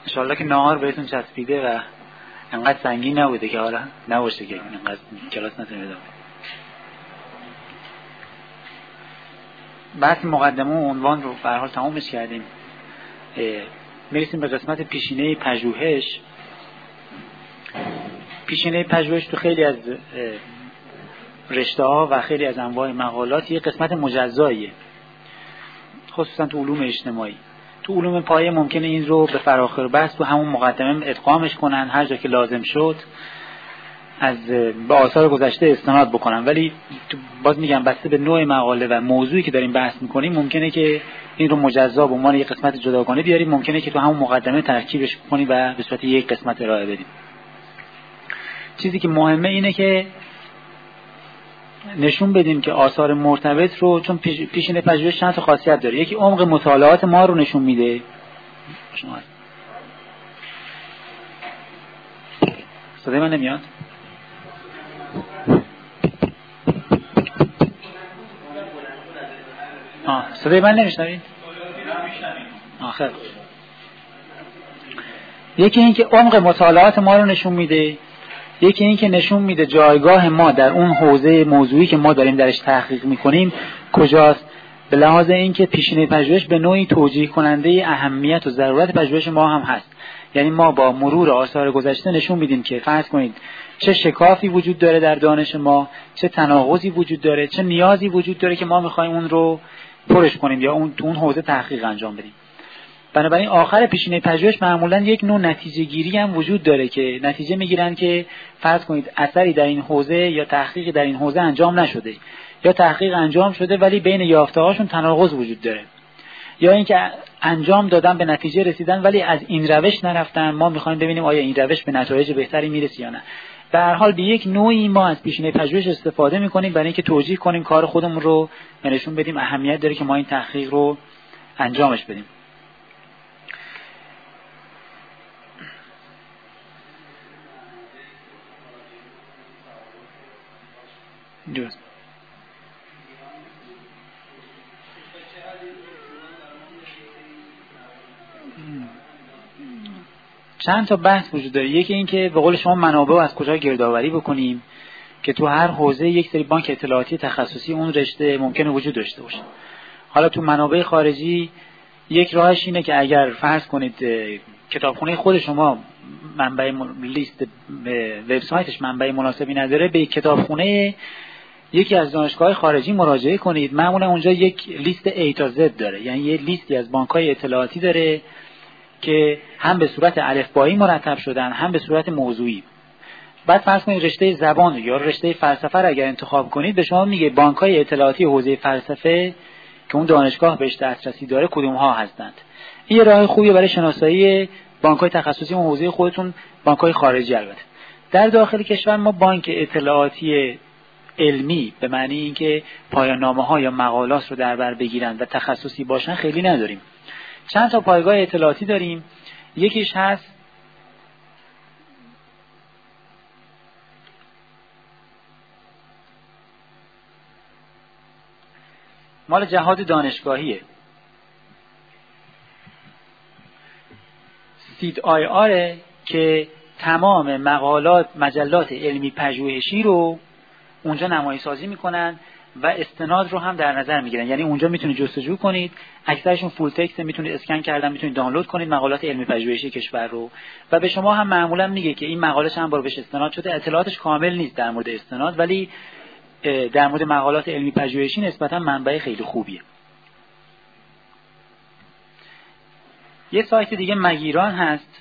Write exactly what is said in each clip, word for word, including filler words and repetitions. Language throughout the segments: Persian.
انشالله که نهار بهتون چسبیده و انقدر سنگین نبوده که حالا نباشه که انقدر کلاس نتونید ادامه. بحث مقدمه و عنوان رو به هر حال تمامش کردیم. میرسیم به قسمت پیشینه پژوهش. پیشینه پژوهش تو خیلی از رشته ها و خیلی از انواع مقالات یه قسمت مجزاییه، خصوصا تو علوم اجتماعی. تو علوم پایه ممکنه این رو به فراخور بحث تو همون مقدمه ادغامش کنن، هر جا که لازم شد از به آثار گذشته استناد بکنن، ولی باز میگم بسته به نوع مقاله و موضوعی که داریم بحث میکنیم ممکنه که این رو مجزا به عنوان یک قسمت جداگانه بیاریم، ممکنه که تو همون مقدمه ترکیبش کنیم و به صورت یک قسمت ارائه بدیم. چیزی که مهمه اینه که نشون بدیم که آثار مرتبط رو، چون پیشینه پژوهش چند تا خاصیت داره. یکی عمق مطالعات ما رو نشون میده. صدای من نمیاد؟ آه صدای من نمیشنوید؟ آخر یکی این که عمق مطالعات ما رو نشون میده، یکی این که نشون میده جایگاه ما در اون حوزه موضوعی که ما داریم درش تحقیق میکنیم کجاست، به لحاظ این که پیشینه پژوهش به نوعی توجیه کننده اهمیت و ضرورت پژوهش ما هم هست. یعنی ما با مرور آثار گذشته نشون میدیم که فرض کنید چه شکافی وجود داره در دانش ما، چه تناقضی وجود داره، چه نیازی وجود داره که ما میخوایم اون رو پرش کنیم یا اون تو اون حوزه تحقیق انجام بدیم. بنابراین آخر پیشینه پژوهش معمولا یک نوع نتیجه گیری هم وجود داره که نتیجه میگیرن که فرض کنید اثری در این حوزه یا تحقیقی در این حوزه انجام نشده، یا تحقیق انجام شده ولی بین یافته‌هاشون تناقض وجود داره، یا اینکه انجام دادن به نتیجه رسیدن ولی از این روش نرفتن، ما میخوایم ببینیم آیا این روش به نتایج بهتری میرسه یا نه. به هر حال به یک نوعی ما از پیشینه پژوهش استفاده میکنیم برای اینکه توجیه کنیم کار خودمون رو، نشون بدیم اهمیت داره که ما این تحقیق رو انجامش بدیم. درست. چند تا بحث وجود داره. یکی این که به قول شما منابع از کجا گردآوری بکنیم که تو هر حوزه یک سری بانک اطلاعاتی تخصصی اون رشته ممکنه وجود داشته باشه. حالا تو منابع خارجی یک راهش اینه که اگر فرض کنید کتابخونه خود شما منبع لیست وبسایتش منبع مناسبی نداره، به کتابخونه یکی از دانشگاه خارجی مراجعه کنید. معمولا اونجا یک لیست A تا Z داره، یعنی یه لیستی از بانک‌های اطلاعاتی داره که هم به صورت الفبایی مرتب شدن هم به صورت موضوعی. بعد فرض کنید رشته زبان یا رشته فلسفه را اگر انتخاب کنید، به شما میگه بانک‌های اطلاعاتی حوزه فلسفه که اون دانشگاه بهش دسترسی داره کدوم ها هستند. این راه خوبیه برای شناسایی بانک‌های تخصصی اون حوزه خودتون، بانک‌های خارجی. البته در داخل کشور ما بانک اطلاعاتی علمی به معنی اینکه پایان نامه‌ها یا مقالات رو در بر بگیرن و تخصصی باشن خیلی نداریم. چند تا پایگاه اطلاعاتی داریم. یکیش هست مال جهاد دانشگاهیه، سید آی آره، که تمام مقالات مجلات علمی پژوهشی رو اونجا نمایی سازی میکنن و استناد رو هم در نظر میگیرن. یعنی اونجا میتونید جستجو کنید، اکثرشون فول تکست، میتونید اسکن کردن، میتونید دانلود کنید مقالات علمی پژوهشی کشور رو و به شما هم معمولا میگه که این مقاله چند بار بهش استناد شده. اطلاعاتش کامل نیست در مورد استناد، ولی در مورد مقالات علمی پژوهشی نسبتا منبع خیلی خوبیه. یه سایت دیگه مگیران هست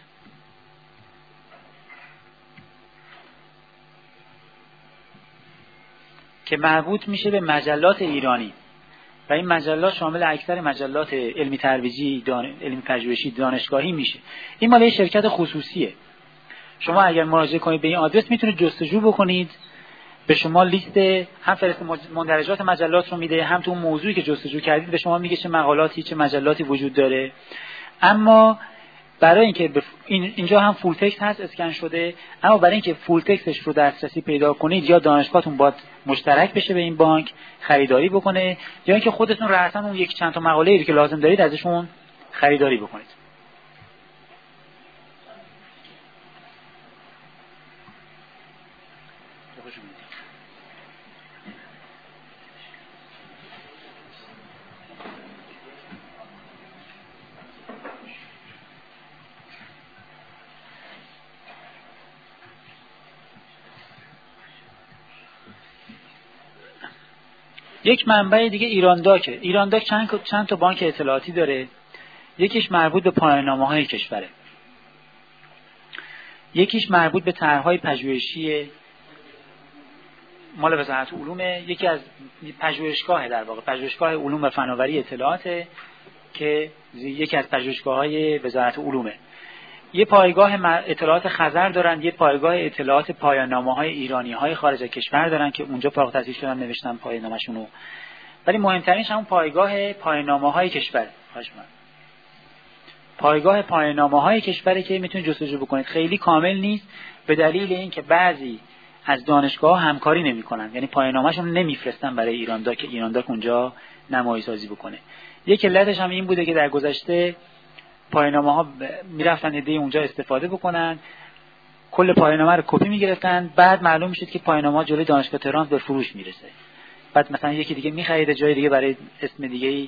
که مربوط میشه به مجلات ایرانی و این مجلات شامل اکثر مجلات علمی ترویجی، دان... علمی پژوهشی دانشگاهی میشه. این مال یه شرکت خصوصیه. شما اگر مراجعه کنید به این آدرس میتونید جستجو بکنید، به شما لیست هم فرست مندرجات مجلات رو میده، هم تو اون موضوعی که جستجو کردید به شما میگه چه مقالاتی چه مجلاتی وجود داره. اما برای اینکه بف... این... اینجا هم فول تکست هست اسکن شده، اما برای اینکه فول تکستش رو دسترسی پیدا کنید یا دانشگاهتون باید مشترک بشه به این بانک، خریداری بکنه، یا اینکه خودتون رأساً اون یک چند تا مقاله‌ای که لازم دارید ازشون خریداری بکنید. خودشون میدیم. یک منبع دیگه ایرانداکه. ایرانداک چند چند تا بانک اطلاعاتی داره. یکیش مربوط به پایان‌نامه‌های کشوره. یکیش مربوط به طرح‌های پژوهشی مال وزارت علومه. یکی از پژوهشگاه در واقع پژوهشگاه علوم و فناوری اطلاعاته که یکی از پژوهشگاه‌های وزارت علومه. یه پایگاه اطلاعات خزر دارن، یه پایگاه اطلاعات پایان‌نامه‌های ایرانی‌های خارج از کشور دارن که اونجا فارغ التحصیل شدن نوشتن پایان‌نامه‌شونو. ولی مهمترینش همون پایگاه پایان‌نامه‌های کشور. پایگاه پایان‌نامه‌های کشوری که میتونید جستجو بکنید. خیلی کامل نیست به دلیل اینکه بعضی از دانشگاه‌ها همکاری نمی‌کنن، یعنی پایان‌نامه‌شون نمیفرستن برای ایرانداک که ایرانداک اونجا نمایش‌سازی بکنه. یک علتش هم این بوده که در گذشته پایان‌نامه‌ها میرفتن ایده اونجا استفاده بکنن، کل پایان‌نامه رو کپی میگرفتن، بعد معلوم میشد که پایان‌نامه جلوی دانشگاه تهران به فروش میرسه. بعد مثلا یکی دیگه می‌خرید جای دیگه برای اسم دیگه‌ای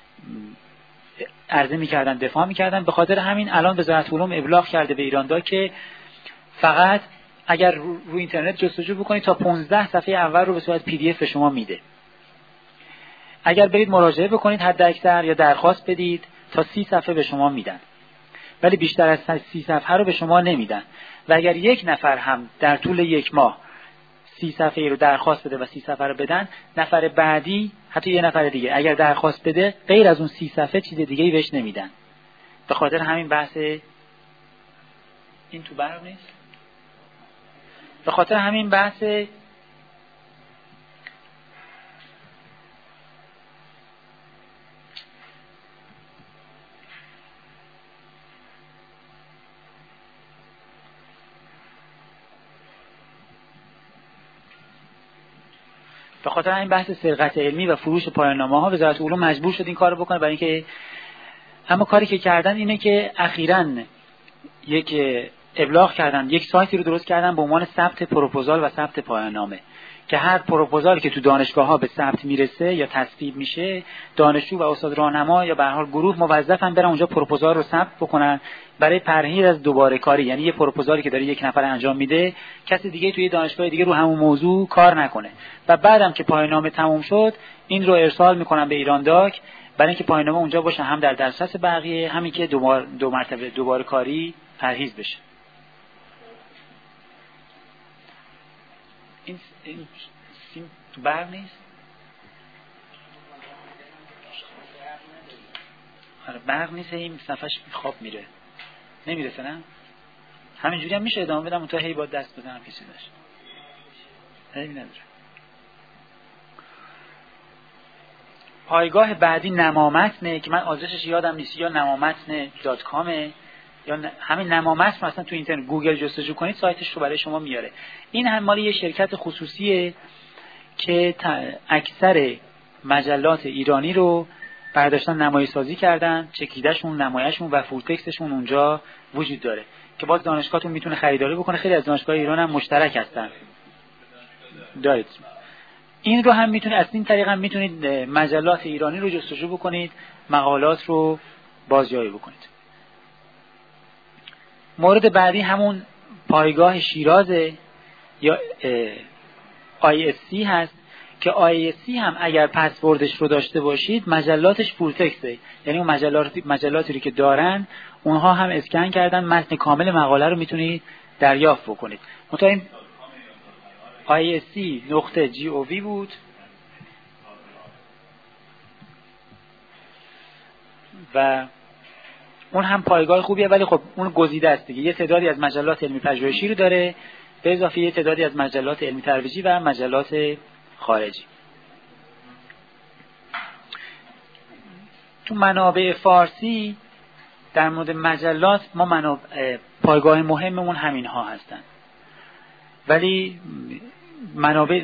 عرضه می‌کردن، دفاع می‌کردن. به خاطر همین الان وزارت علوم ابلاغ کرده به ایراندا که فقط اگر رو, رو اینترنت جستجو بکنید تا پانزده صفحه اول رو به صورت پی دی اف به شما میده. اگر برید مراجعه بکنید حد اکثر یا درخواست بدید تا سی صفحه به شما میدن، ولی بیشتر از سی صفحه رو به شما نمیدن. و اگر یک نفر هم در طول یک ماه سی صفحه رو درخواست بده و سی صفحه رو بدن، نفر بعدی حتی یه نفر دیگه اگر درخواست بده غیر از اون سی صفحه چیز دیگه‌ای بهش نمیدن. به خاطر همین بحث این تو برق نیست. به خاطر همین بحث به خاطر این بحث سرقت علمی و فروش پایان‌نامه‌ها وزارت علوم مجبور شد این کارو بکنه. برای اینکه اما کاری که کردن اینه که اخیراً یک ابلاغ کردن، یک سایتی رو درست کردن به عنوان ثبت پروپوزال و ثبت پایان‌نامه که هر پروپوزالی که تو دانشگاه‌ها به ثبت میرسه یا تصویب میشه، دانشجو و استاد راهنما یا به هر حال گروه موظفن برن اونجا پروپوزال رو ثبت بکنن برای پرهیز از دوباره کاری. یعنی یه پروپوزالی که داره یک نفر انجام میده کسی دیگه توی دانشگاه دیگه رو همون موضوع کار نکنه. و بعدم که پایان‌نامه تموم شد این رو ارسال میکنن به ایرانداک برای اینکه پایان‌نامه اونجا باشه، هم در دسترس بقیه، همین که دو, دو مرتبه دوباره کاری پرهیز بشه. این این سیم تو برق نیست. آره برق نیست، این صفحش خواب میره نمیرسه. نه همینجوری هم میشه ادامه بدم تا هی با دست بزنم کسی داشت هی نداره. پایگاه بعدی نمامتنه که من آدرسش یادم نیست، یا نمامتن دات کام یا همین نمامتن مثلا تو اینترنت گوگل جستجو کنید سایتش رو برای شما میاره. این هم مال یه شرکت خصوصیه که اکثر مجلات ایرانی رو برداشتن نمایش سازی کردن، چکیدهشون، نمایششون و فولتکستشون اونجا وجود داره که باز دانشگاهتون میتونه خریداری بکنه. خیلی از دانشگاه ایران هم مشترک هستن دارید. این رو هم میتونید از این طریق هم میتونید مجلات ایرانی رو جستجو بکنید، مقالات رو بازیابی بکنید. مورد بعدی همون پایگاه شیرازه یا آی اس سی هست که آی اس سی هم اگر پسوردش رو داشته باشید مجلاتش فول تکسته، یعنی اون مجلات مجلاتی رو که دارن اونها هم اسکن کردن، متن کامل مقاله رو میتونید دریافت بکنید. مثلا این آی اس سی نقطه جی او وی بود و اون هم پایگاه خوبیه، ولی خب اون گزیده است دیگه. یه تعدادی از مجلات علمی پژوهشی رو داره به اضافه یه تعدادی از مجلات علمی ترویجی و مجلات خارجی. تو منابع فارسی در مورد مجلات ما منابع پایگاه مهممون همین ها هستن، ولی منابع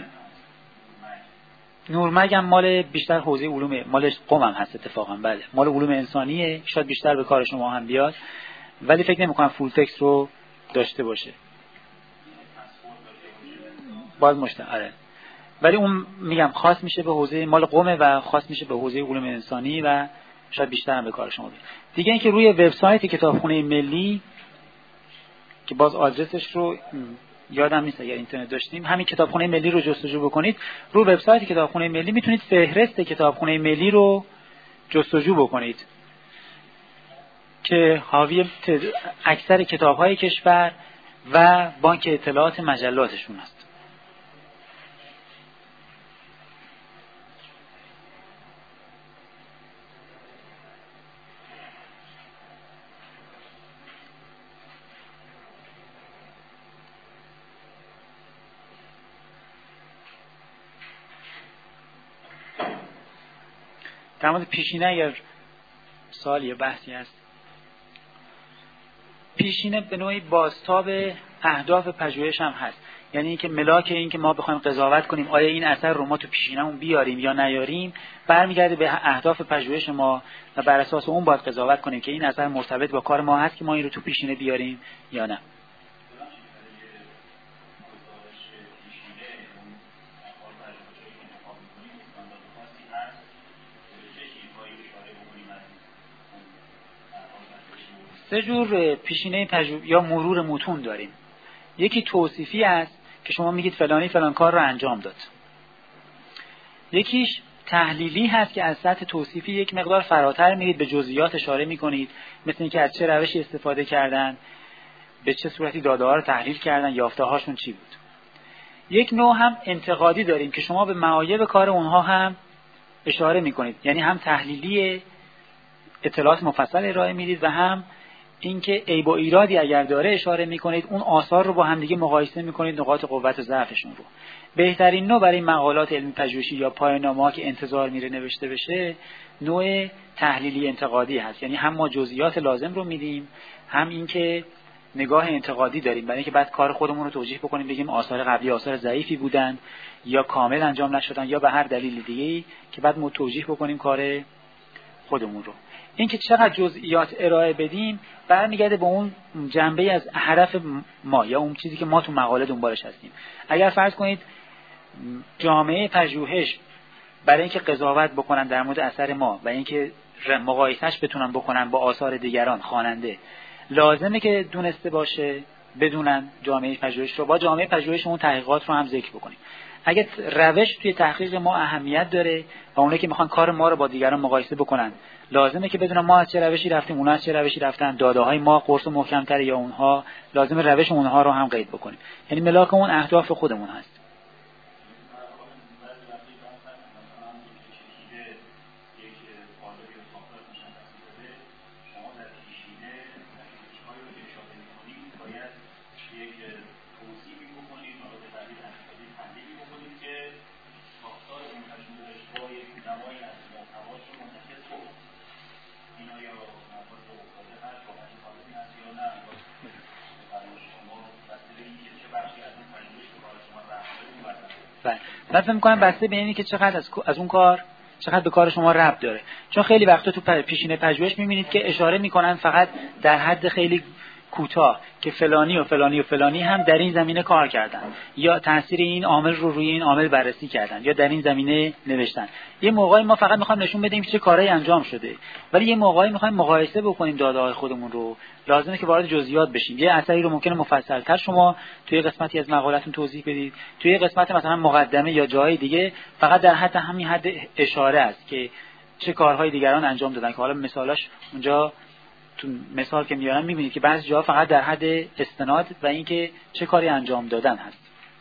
نورمگ هم مال بیشتر حوزه علوم، مال قم هم هست اتفاقا. بله مال علوم انسانیه، شاید بیشتر به کار شما هم بیاد، ولی فکر نمی کنم فول تکست رو داشته باشه. باز مشترک. آره. ولی اون میگم خاص میشه به حوزه مال قومه و خاص میشه به حوزه علوم انسانی و شاید بیشتر هم به کار شما بیاد. دیگه اینکه روی وبسایت کتابخونه ملی که باز آدرسش رو یادم نیست اگر اینترنت داشتیم، همین کتابخونه ملی رو جستجو بکنید، رو وبسایت کتابخونه ملی میتونید فهرست کتابخونه ملی رو جستجو بکنید که حاوی اکثر کتاب‌های کشور و بانک اطلاعات مجلاتشون است. در مورد پیشینه اگر سوال یا بحثی هست، پیشینه به نوعی بازتاب اهداف پژوهش هم هست. یعنی اینکه ملاک این که ما بخوایم قضاوت کنیم آیا این اثر رو ما تو پیشینه‌مون بیاریم یا نیاریم برمیگرده به اهداف پژوهش ما و بر اساس اون باید قضاوت کنیم که این اثر مرتبط با کار ما هست که ما این رو تو پیشینه بیاریم یا نه. سه جور پیشینه تجربه یا مرور متون داریم. یکی توصیفی است که شما میگید فلانی فلان کار رو انجام داد. یکیش تحلیلی هست که از سطح توصیفی یک مقدار فراتر میرید، به جزئیات اشاره میکنید، مثل اینکه از چه روشی استفاده کردن، به چه صورتی داده ها رو تحلیل کردن، یافته هاشون چی بود. یک نوع هم انتقادی داریم که شما به معایب کار اونها هم اشاره میکنید، یعنی هم تحلیلی اطلاعات مفصل ارائه میدید و هم اینکه عیب و ایرادی اگر داره اشاره میکنید، اون آثار رو با هم دیگه مقایسه میکنید، نقاط قوت و ضعفشون رو. بهترین نوع برای مقالات علمی پژوهشی یا پایان‌نامه‌ها که انتظار میره نوشته بشه نوع تحلیلی انتقادی هست. یعنی هم ما جزئیات لازم رو میدیم، هم اینکه نگاه انتقادی داریم برای اینکه بعد کار خودمون رو توجیه بکنیم، بگیم آثار قبلی آثار ضعیفی بودن یا کامل انجام نشدن یا به هر دلیل دیگه‌ای که بعد ما توجیه بکنیم کار خودمون رو. اینکه چقدر جزئیات ارائه بدیم برمیگرده به اون جنبه از هدف ما یا اون چیزی که ما تو مقاله دنبالش هستیم. اگر فرض کنید جامعه پژوهش برای اینکه قضاوت بکنن در مورد اثر ما و اینکه مقایسهش بتونن بکنن با آثار دیگران، خواننده لازمه که دونسته باشه، بدونن جامعه پژوهش رو، با جامعه پژوهش اون تحقیقات رو هم ذکر بکنیم. اگه روش توی تحقیق ما اهمیت داره و اونایی که میخوان کار ما رو با دیگران مقایسه بکنن لازمه که بدونن ما از چه روشی رفتیم، اونها از چه روشی رفتن، داده‌های ما قرص و محکم‌تره یا اونها، لازمه روش اونها رو هم قید بکنیم. یعنی ملاک اون اهداف خودمون هست. من فکر می‌کنم بسته به اینی که چقدر از, از اون کار چقدر به کار شما ربط داره. چون خیلی وقتا تو پیشینه پژوهش می‌بینید که اشاره می‌کنن فقط در حد خیلی کوتاه که فلانی و فلانی و فلانی هم در این زمینه کار کردن یا تاثیر این عامل رو روی این عامل بررسی کردن یا در این زمینه نوشتن. یه موقعی ما فقط می‌خوایم نشون بدیم چه کارهایی انجام شده، ولی یه موقعی می‌خوایم مقایسه بکنیم داده‌های خودمون رو، لازمه که وارد جزئیات بشیم. یه اثری رو ممکنه مفصل‌تر شما توی قسمتی از مقاله‌تون توضیح بدید، توی قسمت مثلا مقدمه یا جای دیگه فقط در حد همین حد اشاره است که چه کارهای دیگران انجام دادن، که حالا مثالاش اونجا تو مثال که میارن میبینید که بعضی جاها فقط در حد استناد و اینکه چه کاری انجام دادن هست.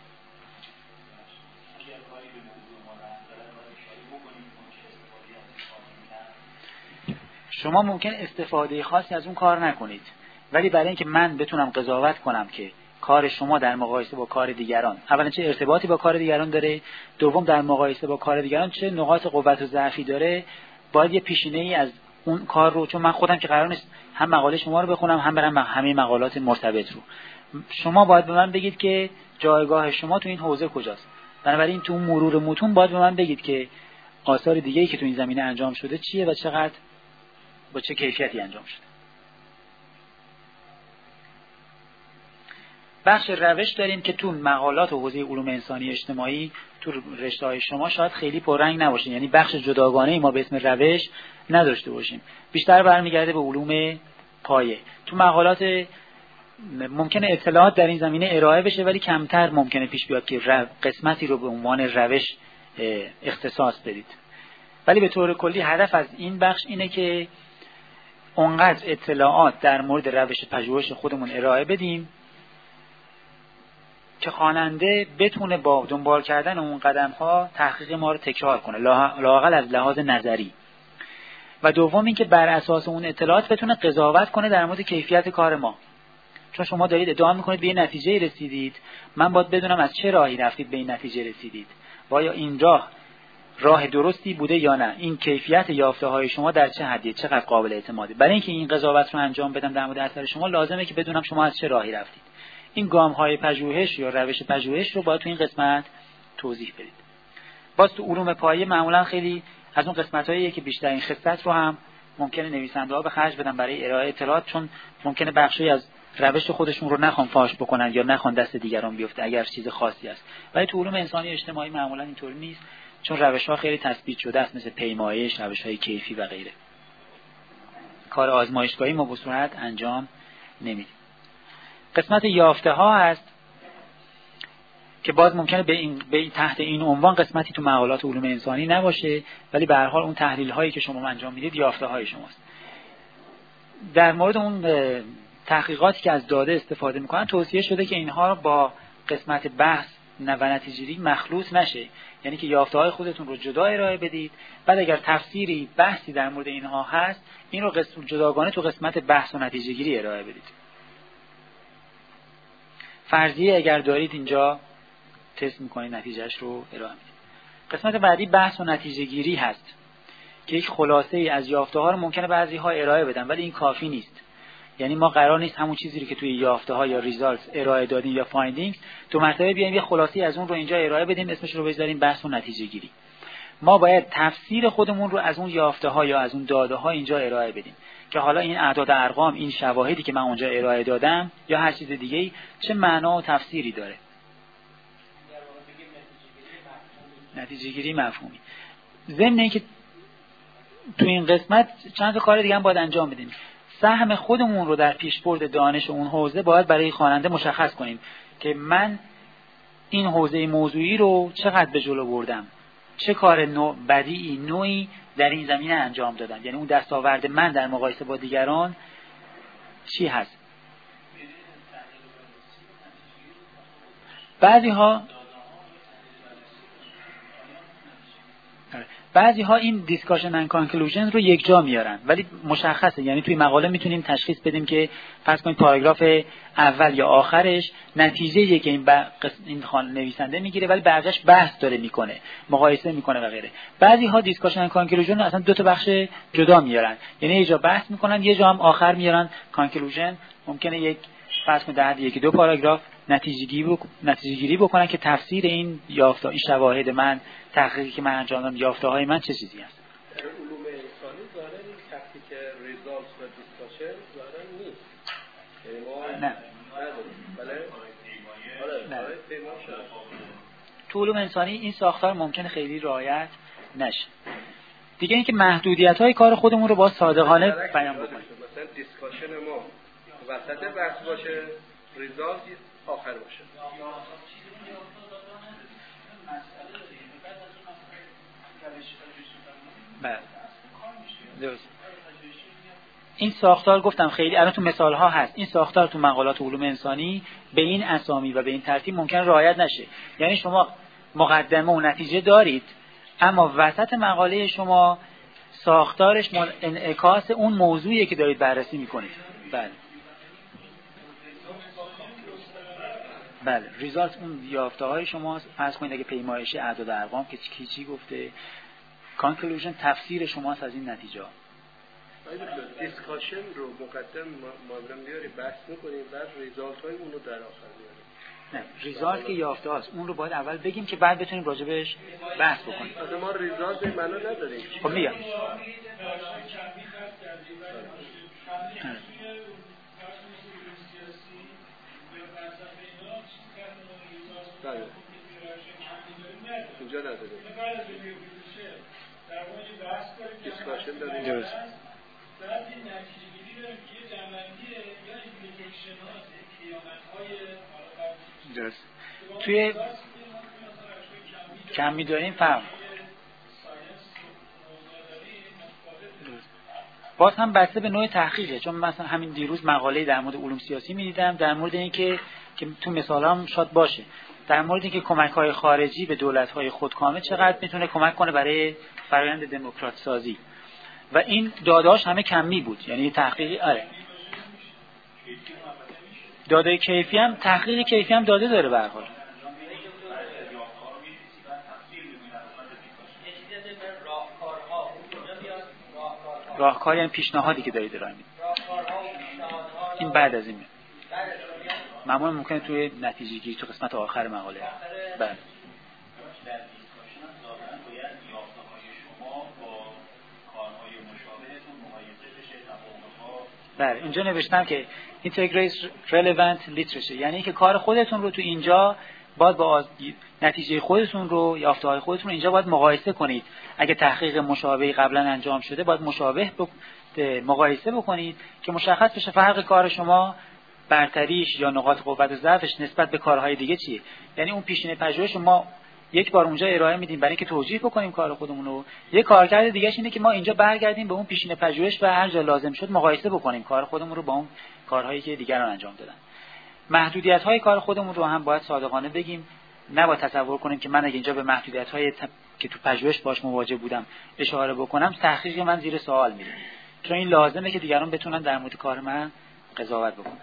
شما ممکن استفاده خاصی از اون کار نکنید، ولی برای اینکه من بتونم قضاوت کنم که کار شما در مقایسه با کار دیگران اولا چه ارتباطی با کار دیگران داره، دوم در مقایسه با کار دیگران چه نقاط قوت و ضعفی داره، باید یه پیشینه‌ای از اون کار رو، چون من خودم که قرار نیست هم مقاله شما رو بخونم هم برم همه مقالات مرتبط رو، شما باید به من بگید که جایگاه شما تو این حوزه کجاست. بنابراین تو مرور متون باید به من بگید که آثار دیگه‌ای که تو این زمینه انجام شده چیه و چقدر با چه کیفیتی انجام شده. بخش روش داریم که تو مقالات و حوزه علوم انسانی اجتماعی تو رشته‌های شما شاید خیلی پررنگ نباشه، یعنی بخش جداگانه ای ما به اسم روش نداشته باشیم، بیشتر برمیگرده به علوم پایه. تو مقالات ممکنه اطلاعات در این زمینه ارائه بشه ولی کمتر ممکنه پیش بیاد که قسمتی رو به عنوان روش اختصاص بدید. ولی به طور کلی هدف از این بخش اینه که اونقدر اطلاعات در مورد روش پژوهش خودمون ارائه بدیم که خواننده بتونه با دنبال کردن اون قدم‌ها تحقیق ما رو تکرار کنه، لااقل از لحاظ نظری. و دوم این که بر اساس اون اطلاعات بتونه قضاوت کنه در مورد کیفیت کار ما. چون شما دارید ادعا میکنید به یه نتیجه رسیدید، من باید بدونم از چه راهی رفتید به این نتیجه رسیدید و آیا این راه راه درستی بوده یا نه، این کیفیت یافته های شما در چه حدیه، چقدر قابل اعتماده. برای اینکه این قضاوت رو انجام بدم در مورد اثر شما لازمه که بدونم شما از چه راهی رفتید. این گام های پژوهش یا روش پژوهش رو باید تو این قسمت توضیح بدید. باز تو علوم پایه معمولا خیلی از اون قسمتاییه که بیشتر این خصلت رو هم ممکنه نویسنده ها به خرج بدن برای ارائه اطلاعات، چون ممکنه بخشی از روش خودشون رو نخوان فاش بکنن یا نخوان دست دیگران بیفته اگر چیز خاصی است. ولی تو علوم انسانی اجتماعی معمولا اینطوری نیست، چون روش‌ها خیلی تثبیت شده است، مثل پیمایش، روش‌های کیفی و غیره. کار آزمایشگاهی ما به صورت انجام نمیدیم. قسمت یافته ها هست که باز ممکنه به این به تحت این عنوان قسمتی تو مقالات علوم انسانی نباشه، ولی به هر حال اون تحلیل هایی که شما انجام میدید یافته های شماست. در مورد اون تحقیقاتی که از داده استفاده میکنن توصیه شده که اینها رو با قسمت بحث و نتیجه‌گیری مخلوط نشه، یعنی که یافته های خودتون رو جدا ارائه بدید، بعد اگر تفسیری بحثی در مورد اینها هست این رو قسم جداگانه تو قسمت بحث و نتیجه‌گیری ارائه بدید. فرضیه اگر دارید اینجا تست میکنید نتیجهش رو ارائه میدید. قسمت بعدی بحث و نتیجه‌گیری هست که یک خلاصه ای از یافته ها رو ممکنه بعضی ها ارائه بدن ولی این کافی نیست. یعنی ما قرار نیست همون چیزی رو که توی یافته ها یا ریزالتس ارائه دادیم یا فایندینگز تو مرتبه بیایم یه خلاصه از اون رو اینجا ارائه بدیم اسمش رو بذاریم بحث و نتیجه‌گیری. ما باید تفسیر خودمون رو از اون یافته ها یا از اون داده ها اینجا ارائه بدیم که حالا این اعداد و ارقام، این شواهدی که من اونجا ارائه دادم یا هر چیز دیگه‌ای چه معنا و تفسیری داره. نتیجه‌گیری مفهومی. ضمن اینکه تو این قسمت چند تا کار دیگه هم باید انجام بدیم. سهم خودمون رو در پیشبرد دانش اون حوزه باید برای خواننده مشخص کنیم که من این حوزه موضوعی رو چقدر به جلو بردم، چه کار نوع بدیعی نوعی در این زمینه انجام دادم، یعنی اون دستاورد من در مقایسه با دیگران چی هست. بعضی ها بعضی ها این دیسکاشن اند کانکلوژن رو یک جا میارن ولی مشخصه، یعنی توی مقاله میتونیم تشخیص بدیم که فرض کنید پاراگراف اول یا آخرش نتیجه‌ایه که این این خان نویسنده میگیره ولی بقیه‌اش بحث داره میکنه، مقایسه میکنه و غیره. بعضی ها دیسکاشن اند کانکلوژن رو اصلا دو تا بخش جدا میارن، یعنی یه جا بحث میکنن یه جا هم آخر میارن کانکلوژن، ممکنه یک فرض کنید در یکی دو پاراگراف نتیجه‌گیری بک... نتیجه‌گیری بکنن که تفسیر این یافته این شواهد من، تحقیقی که من انجام دادم، یافته‌های من چه چیزی هست. در علوم انسانی ظاهرا این تحقیق ریزالتس و دیسکاشن ظاهرا نیست. یعنی ما نه. بله. آره. تو علوم انسانی این ساختار ممکنه خیلی رعایت نشه. دیگه اینکه محدودیت‌های کار خودمون رو با صادقانه بیان بکنیم. مثلا دیسکاشن ما وسط بحث باشه، ریزالت آخر باشه. بله. درست. این ساختار گفتم خیلی الان تو مثال ها هست، این ساختار تو مقالات علوم انسانی به این اسامی و به این ترتیب ممکن رعایت نشه. یعنی شما مقدمه و نتیجه دارید اما وسط مقاله شما ساختارش انعکاس اون موضوعیه که دارید بررسی میکنید. بله بله ریزالت اون یافته های شماست. فرض کنید اگه پیمایش اعداد و ارقام که کی چی گفته، کانکلوژن تفسیر شماست از این نتیجه. دیسکاشن رو مقدم مادرم بیاری بحث میکنیم بعد ریزالت های اون رو در آخر بیاریم. نه ریزالت که یافته هاست اون رو باید اول بگیم که بعد بتونیم راجبش بحث بکنیم. از ما ریزالت معنا نداریم. خب میگم بله اینجا نداره دیسکاشن داریم درست بعد این نتیجه گیری رو یه جنبندیه یا ایمپلیکیشن هاست پیامدهای درست توی کمی داریم فهم باز هم بسته به نوع تحقیقه، چون مثلا همین دیروز مقاله در مورد علوم سیاسی می‌دیدم در مورد اینکه که تو مثالام شاید باشه در مورد اینکه کمک‌های خارجی به دولت‌های خودکامه چقدر میتونه کمک کنه برای فرآیند دموکرات سازی و این داداش همه کمی بود، یعنی تحقیقی آره داده کیفی هم تحقیق کیفی هم داده داره به هر حال. راهکار یعنی پیشنهادی که دارید ارائه میدید. این بعد از این میاد. معمولا ممکنه توی نتیجه گیری تو قسمت آخر مقاله. بله. بله اینجا نوشتم که integrate relevant literature یعنی که کار خودتون رو تو اینجا باید با آز... نتیجه خودتون رو یافته‌های خودتون رو اینجا باید مقایسه کنید. اگه تحقیق مشابهی قبلا انجام شده باید مشابه ب... مقایسه بکنید که مشخص بشه فرق کار شما برتریش یا نقاط قوت و ضعفش نسبت به کارهای دیگه چیه. یعنی اون پیشینه پژوهش ما یک بار اونجا ارائه میدیم برای اینکه توجیه بکنیم کار خودمون رو. یک کارکرد دیگه اش اینه که ما اینجا برگردیم به اون پیشینه پژوهش و هر جا لازم شد مقایسه بکنیم کار خودمون رو با اون کارهایی که دیگران انجام دادن. محدودیت‌های کار خودمون رو هم باید صادقانه بگیم. نباید تصور کنیم که من اگه اینجا به محدودیت‌های ت... که تو پژوهش باش مواجه بودم اشاره بکنم تحقیق من زیر سوال میره. چون این لازمه که دیگران بتونن در مورد کار من قضاوت بکنن.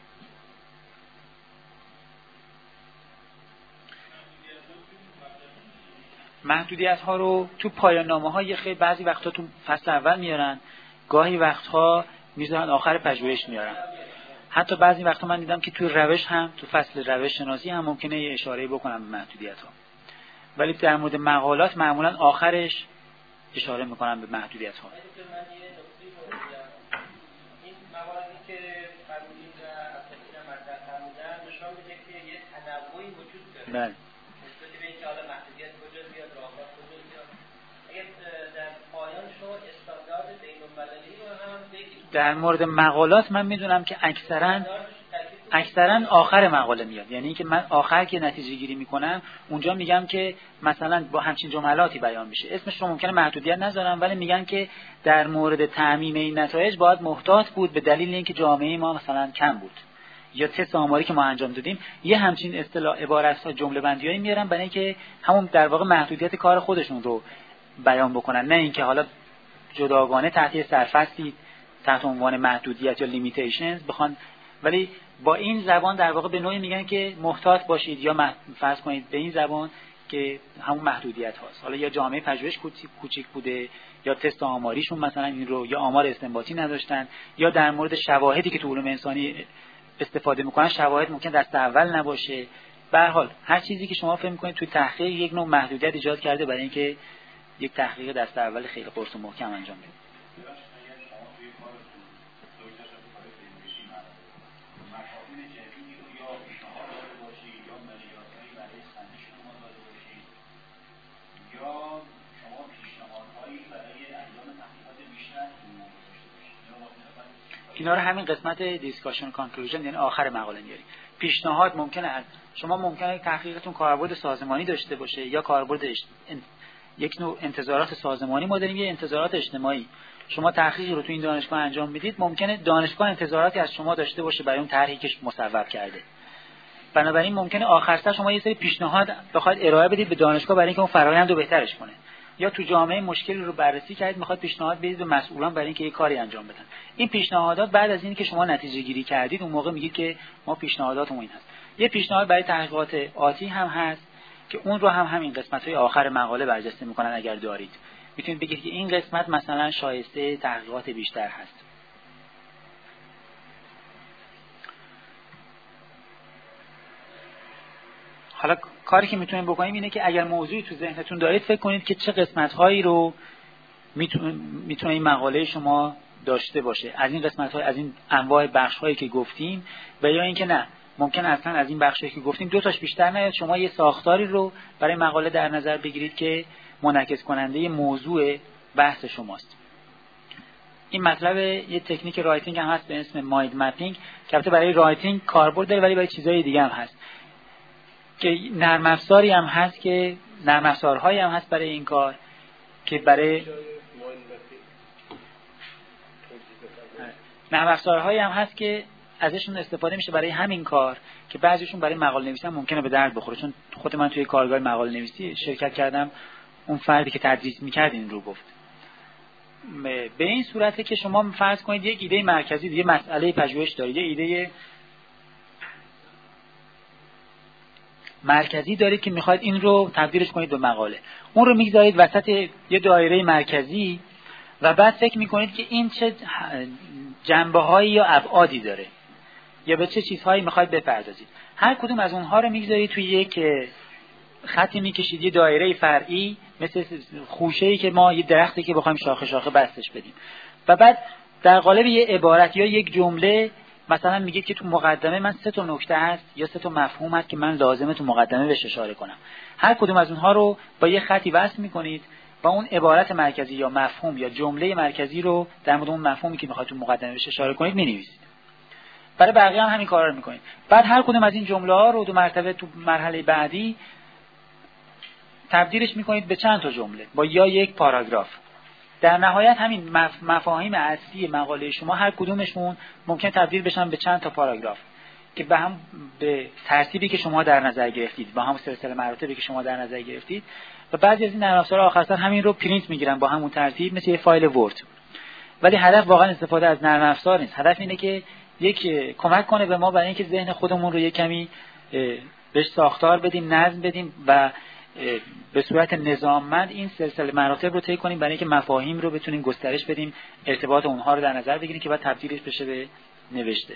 محدودیت ها رو تو پایان نامه ها یه خیلی بعضی وقتا تو فصل اول میارن، گاهی وقتها میذارن آخر پژوهش میارن. حتی بعضی وقتا من دیدم که تو روش هم تو فصل روش شناسی هم ممکنه یه اشاره بکنم به محدودیت ها، ولی در مورد مقالات معمولا آخرش اشاره میکنم به محدودیت ها. این مقالاتی که فرمودید و اصلا مطرح فرمودن نشون میده که یه تنوعی وجود داره. بله. در مورد مقالات من میدونم که اکثرا اکثرا آخر مقاله میاد، یعنی که من آخر که نتیجه گیری میکنم اونجا میگم که مثلا با همچین جملاتی بیان میشه. اسمش رو ممکنه محدودیت نذارم ولی میگن که در مورد تعمیم این نتایج باید محتاط بود به دلیل اینکه جامعه ما مثلا کم بود یا تست آماری که ما انجام دادیم. یه همچین اصطلاح عبارت‌ها جمله بندیایی میارن برای اینکه همون در واقع محدودیت کار خودشون رو بیان بکنن، نه اینکه حالا جداگانه تحت سرفصلی تحت عنوان محدودیت یا لیمیتیشنز بخوان، ولی با این زبان در واقع به نوعی میگن که محتاط باشید یا فرض کنید به این زبان که همون محدودیت هاست. حالا یا جامعه پژوهش کوچیک بوده یا تست آماریشون مثلا این رو یا آمار استنباطی نداشتن یا در مورد شواهدی که تو علوم انسانی استفاده میکنن شواهد ممکن دست اول نباشه. به هر حال هر چیزی که شما فکر میکنید توی تحقیق یک نوع محدودیت ایجاد کرده برای اینکه یک تحقیق دست اول خیلی قرص و محکم انجام بدید. اینا رو همین قسمت دیسکاشن کانکلوژن یعنی آخر مقاله میاریم. پیشنهاد ممکنه از شما ممکنه تحقیقتون کاربرد سازمانی داشته باشه یا کاربرد اش... یک نوع انتظارات سازمانی ما داریم یا انتظارات اجتماعی. شما تحقیقی رو تو این دانشگاه انجام میدید ممکنه دانشگاه انتظاراتی از شما داشته باشه برای اون طرحی که مصوب کرده. بنابراین ممکنه آخر سر شما یه سری پیشنهاد بخواید ارائه بدید به دانشگاه برای اینکه اون فرآیند رو بهترش کنه. یا تو جامعه مشکلی رو بررسی کردید میخواد پیشنهاد بدید به مسئولان برای اینکه یه کاری انجام بدن. این پیشنهادات بعد از اینکه شما نتیجه گیری کردید اون موقع میگید که ما پیشنهاداتمون این هست. یه پیشنهاد برای تحقیقات آتی هم هست که اون رو هم همین قسمت‌های آخر مقاله برجسته میکنن. اگر دارید میتونید بگید که این قسمت مثلا شایسته تحقیقات بیشتر هست. حالا کاری که میتونیم بکنیم اینه که اگر موضوعی تو ذهنتون دارید فکر کنید که چه قسمت‌هایی رو میتونه این مقاله شما داشته باشه از این قسمت‌های از این انواع بخش‌هایی که گفتیم و یا اینکه نه ممکن اصلا از این بخشی که گفتیم دو تاش بیشتر نیاد. شما یه ساختاری رو برای مقاله در نظر بگیرید که منعکس کننده موضوع بحث شماست. این مطلب یه تکنیک رایتینگ هم هست به اسم مایند مپینگ که البته برای رایتینگ کاربرد داره ولی برای چیزهای دیگه هم هست، که نرم افزاری هم هست که نرم افزارهایی هم هست برای این کار که برای نرم افزارهایی هم هست که ازشون استفاده میشه برای همین کار، که بعضیشون برای مقاله نویسی هم ممکنه به درد بخوره. چون خود من توی کارگاه مقاله نویسی شرکت کردم، اون فردی که تدریس میکرد این رو گفت. به این صورته که شما فرض کنید یک ایده مرکزی، یه مسئله پژوهش دارید، یه ایده مرکزی دارید که میخواید این رو تبدیلش کنید به مقاله. اون رو میگذارید وسط یه دایره مرکزی و بعد فکر میکنید که این چه جنبه‌هایی یا ابعادی داره یا به چه چیزهایی میخواید بپردازید. هر کدوم از اونها رو میگذارید توی یک خطی میکشید، یه دایره فرعی مثل خوشه‌ای که ما یه درختی که بخوایم شاخه شاخه بستش بدیم، و بعد در قالب یه عبارت یا یک جمله مثلا میگید که تو مقدمه من سه تا نکته هست یا سه تا مفهوم هست که من لازمه تو مقدمه بهش اشاره کنم. هر کدوم از اونها رو با یه خطی وصل میکنید و اون عبارت مرکزی یا مفهوم یا جمله مرکزی رو در مورد اون مفهومی که میخواید تو مقدمه بهش اشاره کنید مینویسید. برای بقیه هم همین کارا رو میکنید. بعد هر کدوم از این جمله ها رو دو مرتبه تو مرحله بعدی تبدیلش میکنید به چند تا جمله با یا یک پاراگراف. در نهایت همین مف... مفاهیم اصلی مقاله شما هر کدومشون ممکن تبدیل بشن به چند تا پاراگراف که به هم به ترتیبی که شما در نظر گرفتید، با هم سلسله مراتبی که شما در نظر گرفتید، و بعضی از این نرم افزارها آخر سر همین رو پرینت میگیرن با همون ترتیب مثل یه فایل ورد. ولی هدف واقعا استفاده از نرم افزار نیست. هدف اینه که یک کمک کنه به ما برای اینکه ذهن خودمون رو یک کمی بهش ساختار بدیم، نظم بدیم و به صورت نظاممند این سلسله مراتب رو طی کنیم برای اینکه مفاهیم رو بتونیم گسترش بدیم، ارتباط اونها رو در نظر بگیریم که بعد تبدیلش بشه به نوشته.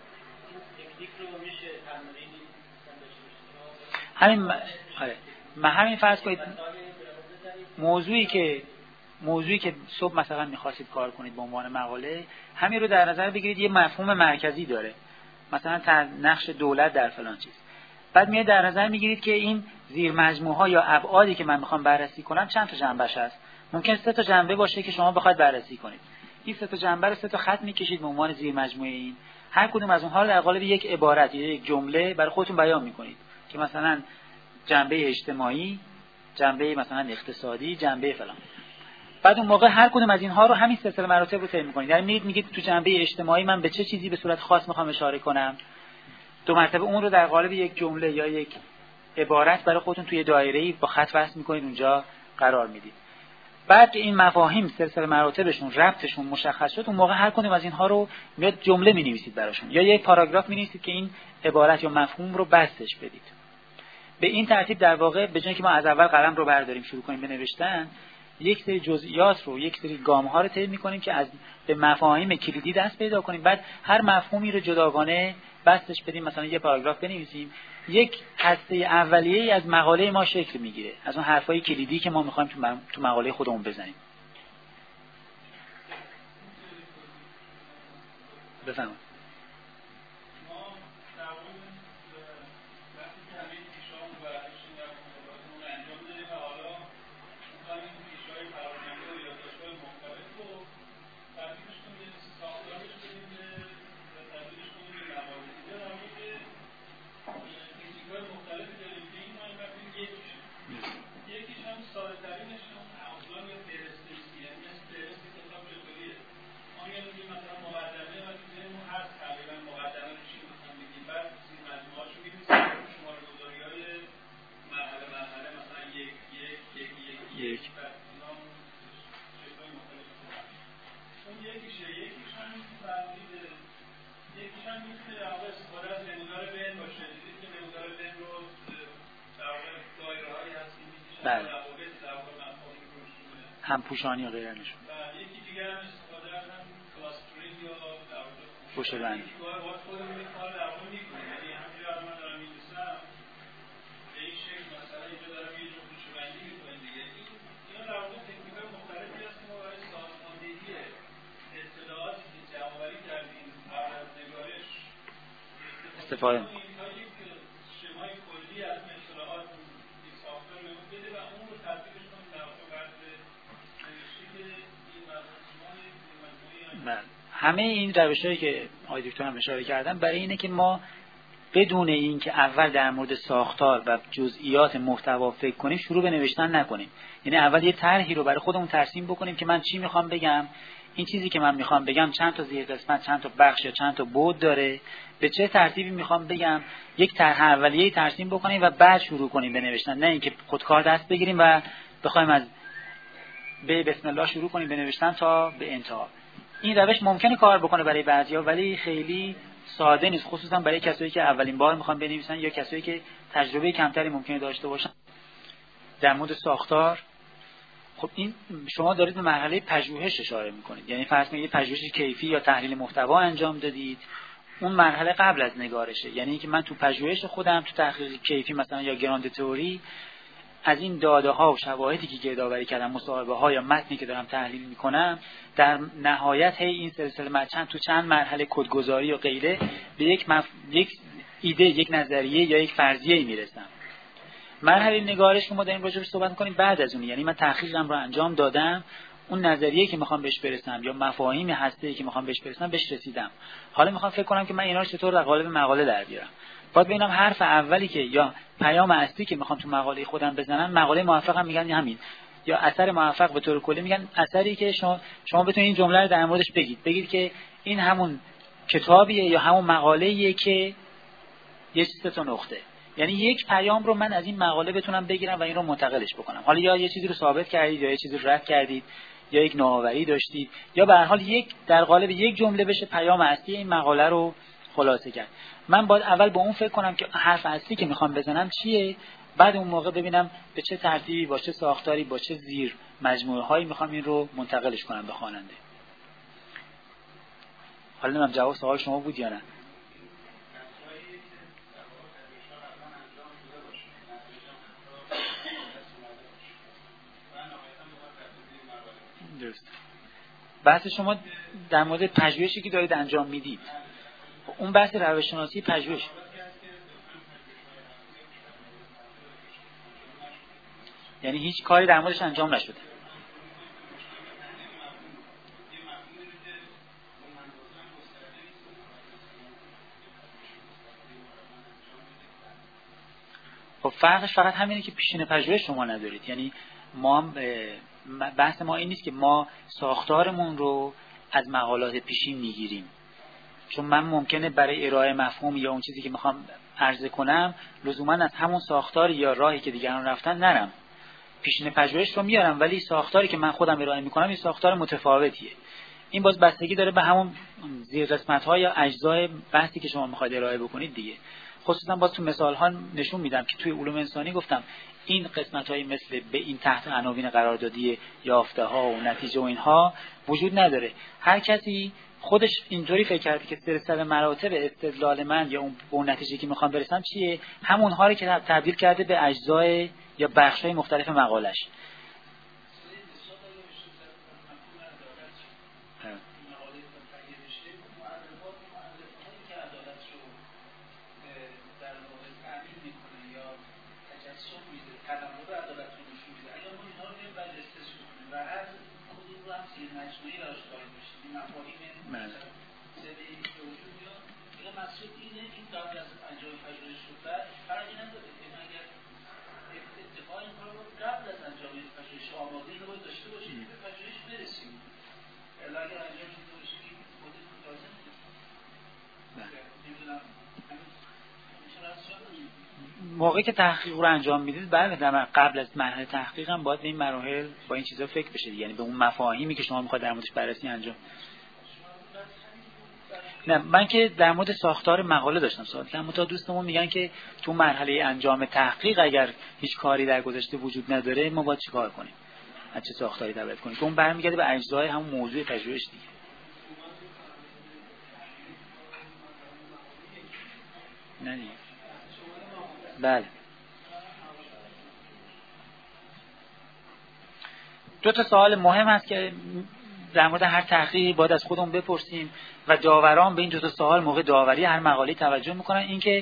همین م... آره. من همین فرض کنید موضوعی که موضوعی که صبح مثلا می‌خواستید کار کنید به عنوان مقاله، همین رو در نظر بگیرید یه مفهوم مرکزی داره، مثلا نقش دولت در فلان چیز. بعد میاد در نظر میگیرید که این زیر مجموعه‌ها یا ابعادی که من میخوام بررسی کنم چند تا جنبه‌اش هست. ممکن سه تا جنبه باشه که شما بخواید بررسی کنید. این سه تا جنبه رو سه تا خط میکشید به عنوان زیر مجموعه این. هر کدوم از اونها رو در قالب یک عبارت یا یک جمله برای خودتون بیان میکنید که مثلا جنبه اجتماعی، جنبه مثلا اقتصادی، جنبه فلان. بعد اون موقع هر کدوم از اینها رو همین سلسله مراتب رو طی می‌کنید. یعنی میگید میگید تو جنبه اجتماعی من به چه چیزی به صورت خاص میخوام اشاره کنم. دو مرتبه اون رو در قالب یک جمله یا یک عبارت برای خودتون توی دایره‌ای با خط وصل می‌کنید، اونجا قرار میدید. بعد این مفاهیم سلسله مراتبشون ربطشون مشخص شد، اون موقع هر کدوم از اینها رو میاد جمله می‌نویسید براشون یا یک پاراگراف می‌نویسید که این عبارت یا مفهوم رو بستش بدید. به این ترتیب در واقع به جای اینکه ما از اول قلم رو برداریم شروع کنیم به نوشتن، یک سری جزئیات رو، یک سری گام‌ها رو طی می‌کنیم که از به مفاهیم کلیدی دست پیدا کنیم. بعد هر مفهومی رو جداگانه بستش بدیم، مثلا یه پاراگراف بنویسیم، یک هسته اولیه‌ای از مقاله ما شکل میگیره، از اون حرفای کلیدی که ما می‌خوایم تو تو مقاله خودمون بزنیم. بفرمایید. بله. هم پوشانی و غیره نشون. یکی دیگه هم استفاده از هم کلاسترینگ یا گوشه بندی. خودمون کار در واقع میکنیم. یعنی همینجوری از من دارم می‌نویسم به این شکل مثلا اینجا دارم یه جور گوشه بندی می‌کنیم دیگه. اینا در واقع تکنیک‌های مختلفی هست که ما برای سازماندهی اطلاعاتی که جمع‌آوری کردیم قبل از نگارش استفاده می‌کنیم. همه این روش‌هایی که آقای دکتر هم اشاره کردن برای اینه که ما بدون این که اول در مورد ساختار و جزئیات محتوا فکر کنیم شروع به نوشتن نکنیم. یعنی اول یه طرحی رو برای خودمون ترسیم بکنیم که من چی میخوام بگم، این چیزی که من میخوام بگم چند تا زیر قسمت، چند تا بخش یا چند تا بعد داره، به چه ترتیبی میخوام بگم، یک طرح اولیه ترسیم بکنیم و بعد شروع کنیم به نوشتن، نه اینکه خودکار دست بگیریم و بخوایم از به بسم الله شروع کنیم به نوشتن تا به انتها. این روش ممکنه کار بکنه برای بعضیا ولی خیلی ساده نیست، خصوصا برای کسایی که اولین بار میخوان بنویسن یا کسایی که تجربه کمتری ممکنه داشته باشن در مورد ساختار. خب این شما دارید به مرحله پژوهش اشاره میکنید، یعنی فرض کنید یه پژوهش کیفی یا تحلیل محتوا انجام دادید، اون مرحله قبل از نگارشه، یعنی اینکه من تو پژوهش خودم تو تحقیق کیفی مثلا یا گراند تئوری از این داده ها و شواهدی که گردآوری کردم، مصاحبه ها یا متنی که دارم تحلیل میکنم، در نهایت هی این سلسله مچن تو چند مرحله کدگذاری و غیره به یک مف... یک ایده، یک نظریه یا یک فرضیه میرسم. مرحله نگارش که ما داریم راجعش صحبت میکنیم بعد از اون، یعنی من تحقیقم رو انجام دادم، اون نظریه که میخوام بهش برسم یا مفاهیم هسته‌ای که میخوام بهش برسم بهش رسیدم، حالا میخوام فکر کنم که من اینا رو چطور در قالب مقاله در بیارم. باید ببینم حرف اولی که یا پیام اصلی که میخوام تو مقاله خودم بزنم، مقاله موفقم میگن همین، یا اثر موفق به طور کلی میگن اثری که شما شما بتونید این جمله رو در موردش بگید بگید که این همون کتابیه یا همون مقاله‌ایه که یه سه تا نقطه، یعنی یک پیام رو من از این مقاله بتونم بگیرم و این رو منتقلش بکنم. حالا یا یه چیزی رو ثابت کردید یا یه چیزی رو رد کردید یا یک نوآوری داشتید یا به هر حال یک در قالب یک جمله بشه پیام اصلی این مقاله رو خلاصه کرد. من باید اول با اون فکر کنم که حرف اصلی که میخوام بزنم چیه، بعد اون موقع ببینم به چه ترتیبی، با چه ساختاری، با چه زیر مجموعه هایی میخوام این رو منتقلش کنم به خواننده. حالا نمیدونم جواب سوال شما بود یا نه. درست. بحث شما در مورد پژوهشی که دارید انجام میدید، اون بحث روش‌شناسی پژوهش، یعنی هیچ کاری در موردش انجام نشده. خب فرقش فقط همینه که پیشین پژوهش شما ندارید. یعنی ما بحث ما این نیست که ما ساختارمون رو از مقالات پیشین میگیریم، چون من ممکنه برای ارائه مفهوم یا اون چیزی که میخوام عرضه کنم لزوما از همون ساختار یا راهی که دیگران رفتن نرم، پیشین پژوهش رو میارم، ولی ساختاری که من خودم ارائه میکنم این ساختار متفاوتیه. این باز بستگی داره به همون زیر قسمت ها یا اجزای بحثی که شما میخواید ارائه بکنید دیگه. خصوصا باز تو مثال ها نشون میدم که توی علوم انسانی گفتم این قسمت های مثل به این تحت عناوین قراردادی یافته ها و نتیجه و اینها وجود نداره. هر کسی خودش اینطوری فکر کرده که سلسله مراتب استدلال من یا اون به اون نتیجه که میخوام برسم چیه، همونها رو که تبدیل کرده به اجزای یا بخش‌های مختلف مقالش. موقعی که تحقیق رو انجام میدید بعد قبل از مرحله تحقیق هم باید به این مراحل با این چیزا فکر بشه، یعنی به اون مفاهیمی که شما میخواید در موردش بررسی انجام. نه من که در مورد ساختار مقاله داشتم سوال کردم، متا دوستمون میگن که تو مرحله انجام تحقیق اگر هیچ کاری در گذشته وجود نداره ما باید چیکار کنیم، از چه ساختاری تبعیت کنیم که اون برمیگرده به اجزای همون موضوع پژوهش دیگه. نه دیگه. بله. دو تا سوال مهم هست که در مورد هر تحقیقی باید از خودمون بپرسیم و داوران به این دو تا سوال موقع داوری هر مقاله توجه میکنن، اینکه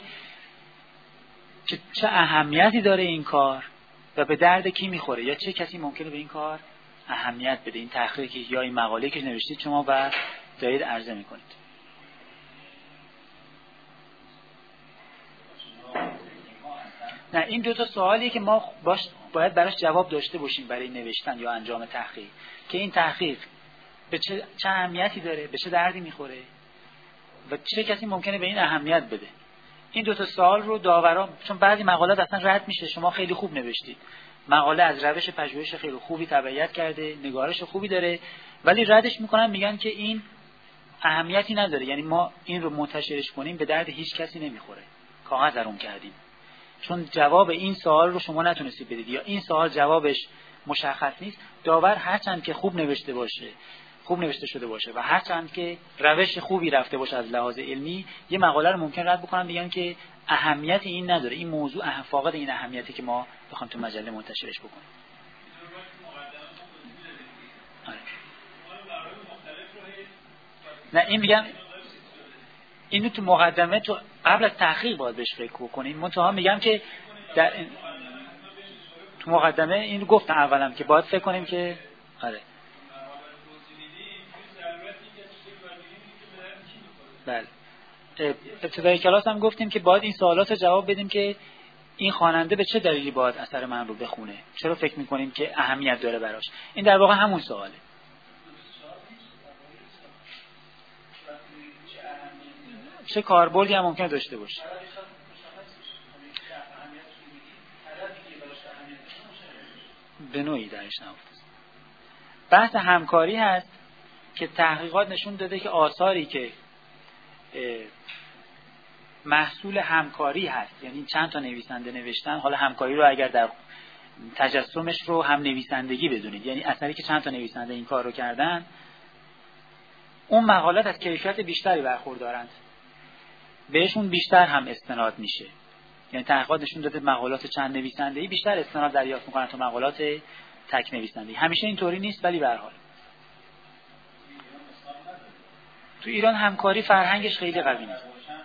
چه اهمیتی داره این کار و به درد کی میخوره، یا چه کسی ممکنه به این کار اهمیت بده، این تحقیقی یا این مقاله که نوشتید شما و دارید عرضه میکنید. نه این دو تا سوالیه که ما باش باید براش جواب داشته باشیم برای نوشتن یا انجام تحقیق، که این تحقیق به چه چه اهمیتی داره، به چه دردی میخوره و چه کسی ممکنه به این اهمیت بده. این دو تا سوال رو داوران، چون بعضی مقالات اصلا رد میشه، شما خیلی خوب نوشتید، مقاله از روش پژوهش خیلی خوبی تبعیت کرده، نگارش خوبی داره، ولی ردش میکنن میگن که این اهمیتی نداره، یعنی ما این رو منتشرش کنیم به درد هیچ کسی نمیخوره، کاغذ روم کردیم، چون جواب این سوال رو شما نتونستید بدید یا این سوال جوابش مشخص نیست. داور هرچند که خوب نوشته باشه، خوب نوشته شده باشه و هرچند که روش خوبی رفته باشه از لحاظ علمی، یه مقاله رو ممکن رد بکنن بگن که اهمیت این نداره، این موضوع اهم فاقد این اهمیتی که ما بخوایم تو مجله منتشرش بکنیم. نه این میگم اینو تو مقدمه تو قبل از تحقیق باید بهش فکر بکنیم. منتها میگم که در این تو مقدمه اینو گفتم اولم که باید فکر کنیم که آره بله ابتدای کلاس هم گفتیم که باید این سوالات رو جواب بدیم که این خواننده به چه دلیلی باید اثر من رو بخونه، چرا فکر میکنیم که اهمیت داره براش. این در واقع همون سواله. چه کاربردی هم ممکنه داشته باشه. به نوعی درش نهفته. بحث همکاری هست که تحقیقات نشون داده که آثاری که محصول همکاری هست، یعنی چند تا نویسنده نوشتن، حالا همکاری رو اگر در تجسمش رو هم نویسندگی بدونید، یعنی اثری که چند تا نویسنده این کار رو کردن، اون مقالات از کیفیت بیشتری برخوردارند، بهشون بیشتر هم استناد میشه. یعنی تحقیقات نشون داده مقالات چند نویسنده‌ای بیشتر استناد دریافت میکنن تا مقالات تک نویسنده‌ای. همیشه اینطوری نیست ولی به هر حال تو ایران همکاری فرهنگش خیلی قوی نیست.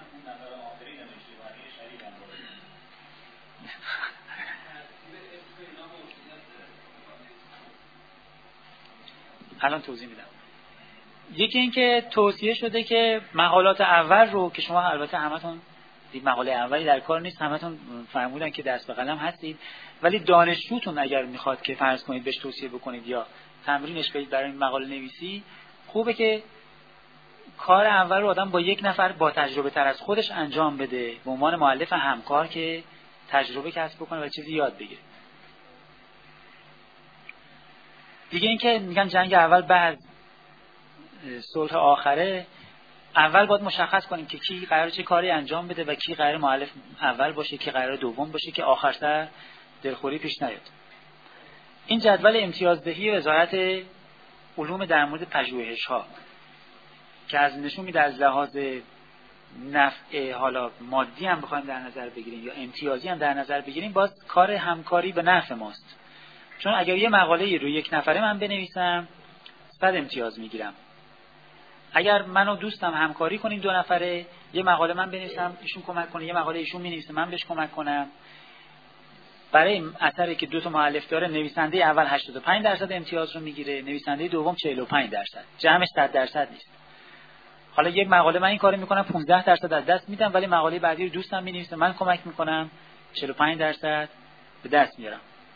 الان توضیح میدم. یکی این که توصیه شده که مقالات اول رو که شما البته همتون دید مقاله اولی در کار نیست، همتون فرمودن که دست به قلم هستید، ولی دانشجوتون اگر میخواد که فرض کنید بهش توصیه بکنید یا تمرینش بدید برای این مقاله نویسی، خوبه که کار اول رو آدم با یک نفر با تجربه تر از خودش انجام بده به عنوان مؤلف همکار که تجربه کسب بکنه و چیزی یاد بگیره. دیگه این که میگن جنگ اول بعد صلح آخره، اول باید مشخص کنیم که کی قراره چه کاری انجام بده و کی قراره مؤلف اول باشه، کی قراره دوم باشه که آخر سر دلخوری پیش نیاد. این جدول امتیازدهی وزارت علوم در مورد پژوهش‌ها که از نشون میده از لحاظ نفع حالا مادی هم بخوایم در نظر بگیریم یا امتیازی هم در نظر بگیریم، باز کار همکاری به نفع ماست. چون اگر یه مقاله رو یک نفره من بنویسم صد امتیاز میگیرم، اگر من و دوستم همکاری کنیم دو نفره، یه مقاله من بنویسم ایشون کمک کنه، یه مقاله ایشون می‌نویسه من بهش کمک کنم، برای اثری که دو تا مؤلف داره نویسنده اول هشتاد و پنج درصد امتیاز رو میگیره، نویسنده دوم چهل و پنج درصد، جمعش صد درصد نیست. حالا یک مقاله من این کارو میکنم پانزده درصد از دست میدم، ولی مقاله بعدی رو دوستم می‌نویسه من کمک میکنم چهل و پنج درصد به دست میارم.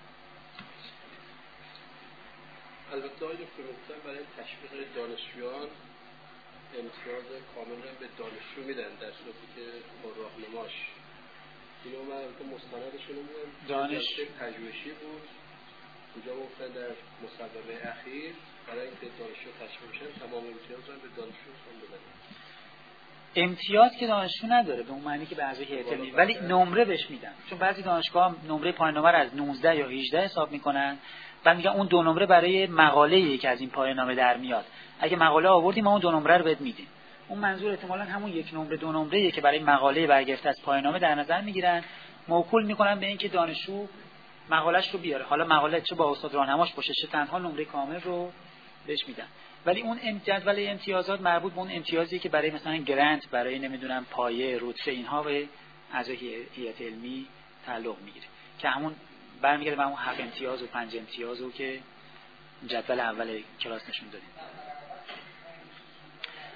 البته آقای دکتر مختار برای تشویق دانشجویان امتیاز کامل را به دانشجو میدن در صورتی که با راهنماش اینو من البته مستندشون میدن دانش پژوهشی بود اونجا گفتن در مصوبه اخیر برای اینکه دانشجو تشویق بشن تمام امتیاز را به دانشجو بدن. امتیاز که دانشجو نداره به اون معنی که بعضی هیئت ولی نمره بهش میدن، چون بعضی دانشگاه نمره پایان‌نامه رو از نوزده یا هجده حساب میکنن، بعد میگن اون دو نمره برای مقاله‌ای که از این پایان‌نامه در میاد، اگه مقاله آوردیم ما اون دو نمره رو بهت میدیم. اون منظور احتمالاً همون یک نمره دو نمره‌ایه که برای مقاله برگرفته از پایان‌نامه در نظر میگیرن، موکول میکنن به اینکه دانشجو مقاله‌اش رو بیاره، حالا مقاله چه با استاد راهنماش باشه چه تنها نمره کامل رو بهش میدن. ولی اون جدول امتیازات مربوط به اون امتیازی که برای مثلا گرانت، برای نمیدونم پایه، رتبه اینها به اعضای هیئت علمی تعلق میگیره که همون برمیگرده به همون هفت امتیاز و پنج امتیاز رو که جدول اول کلاس نشون دادیم.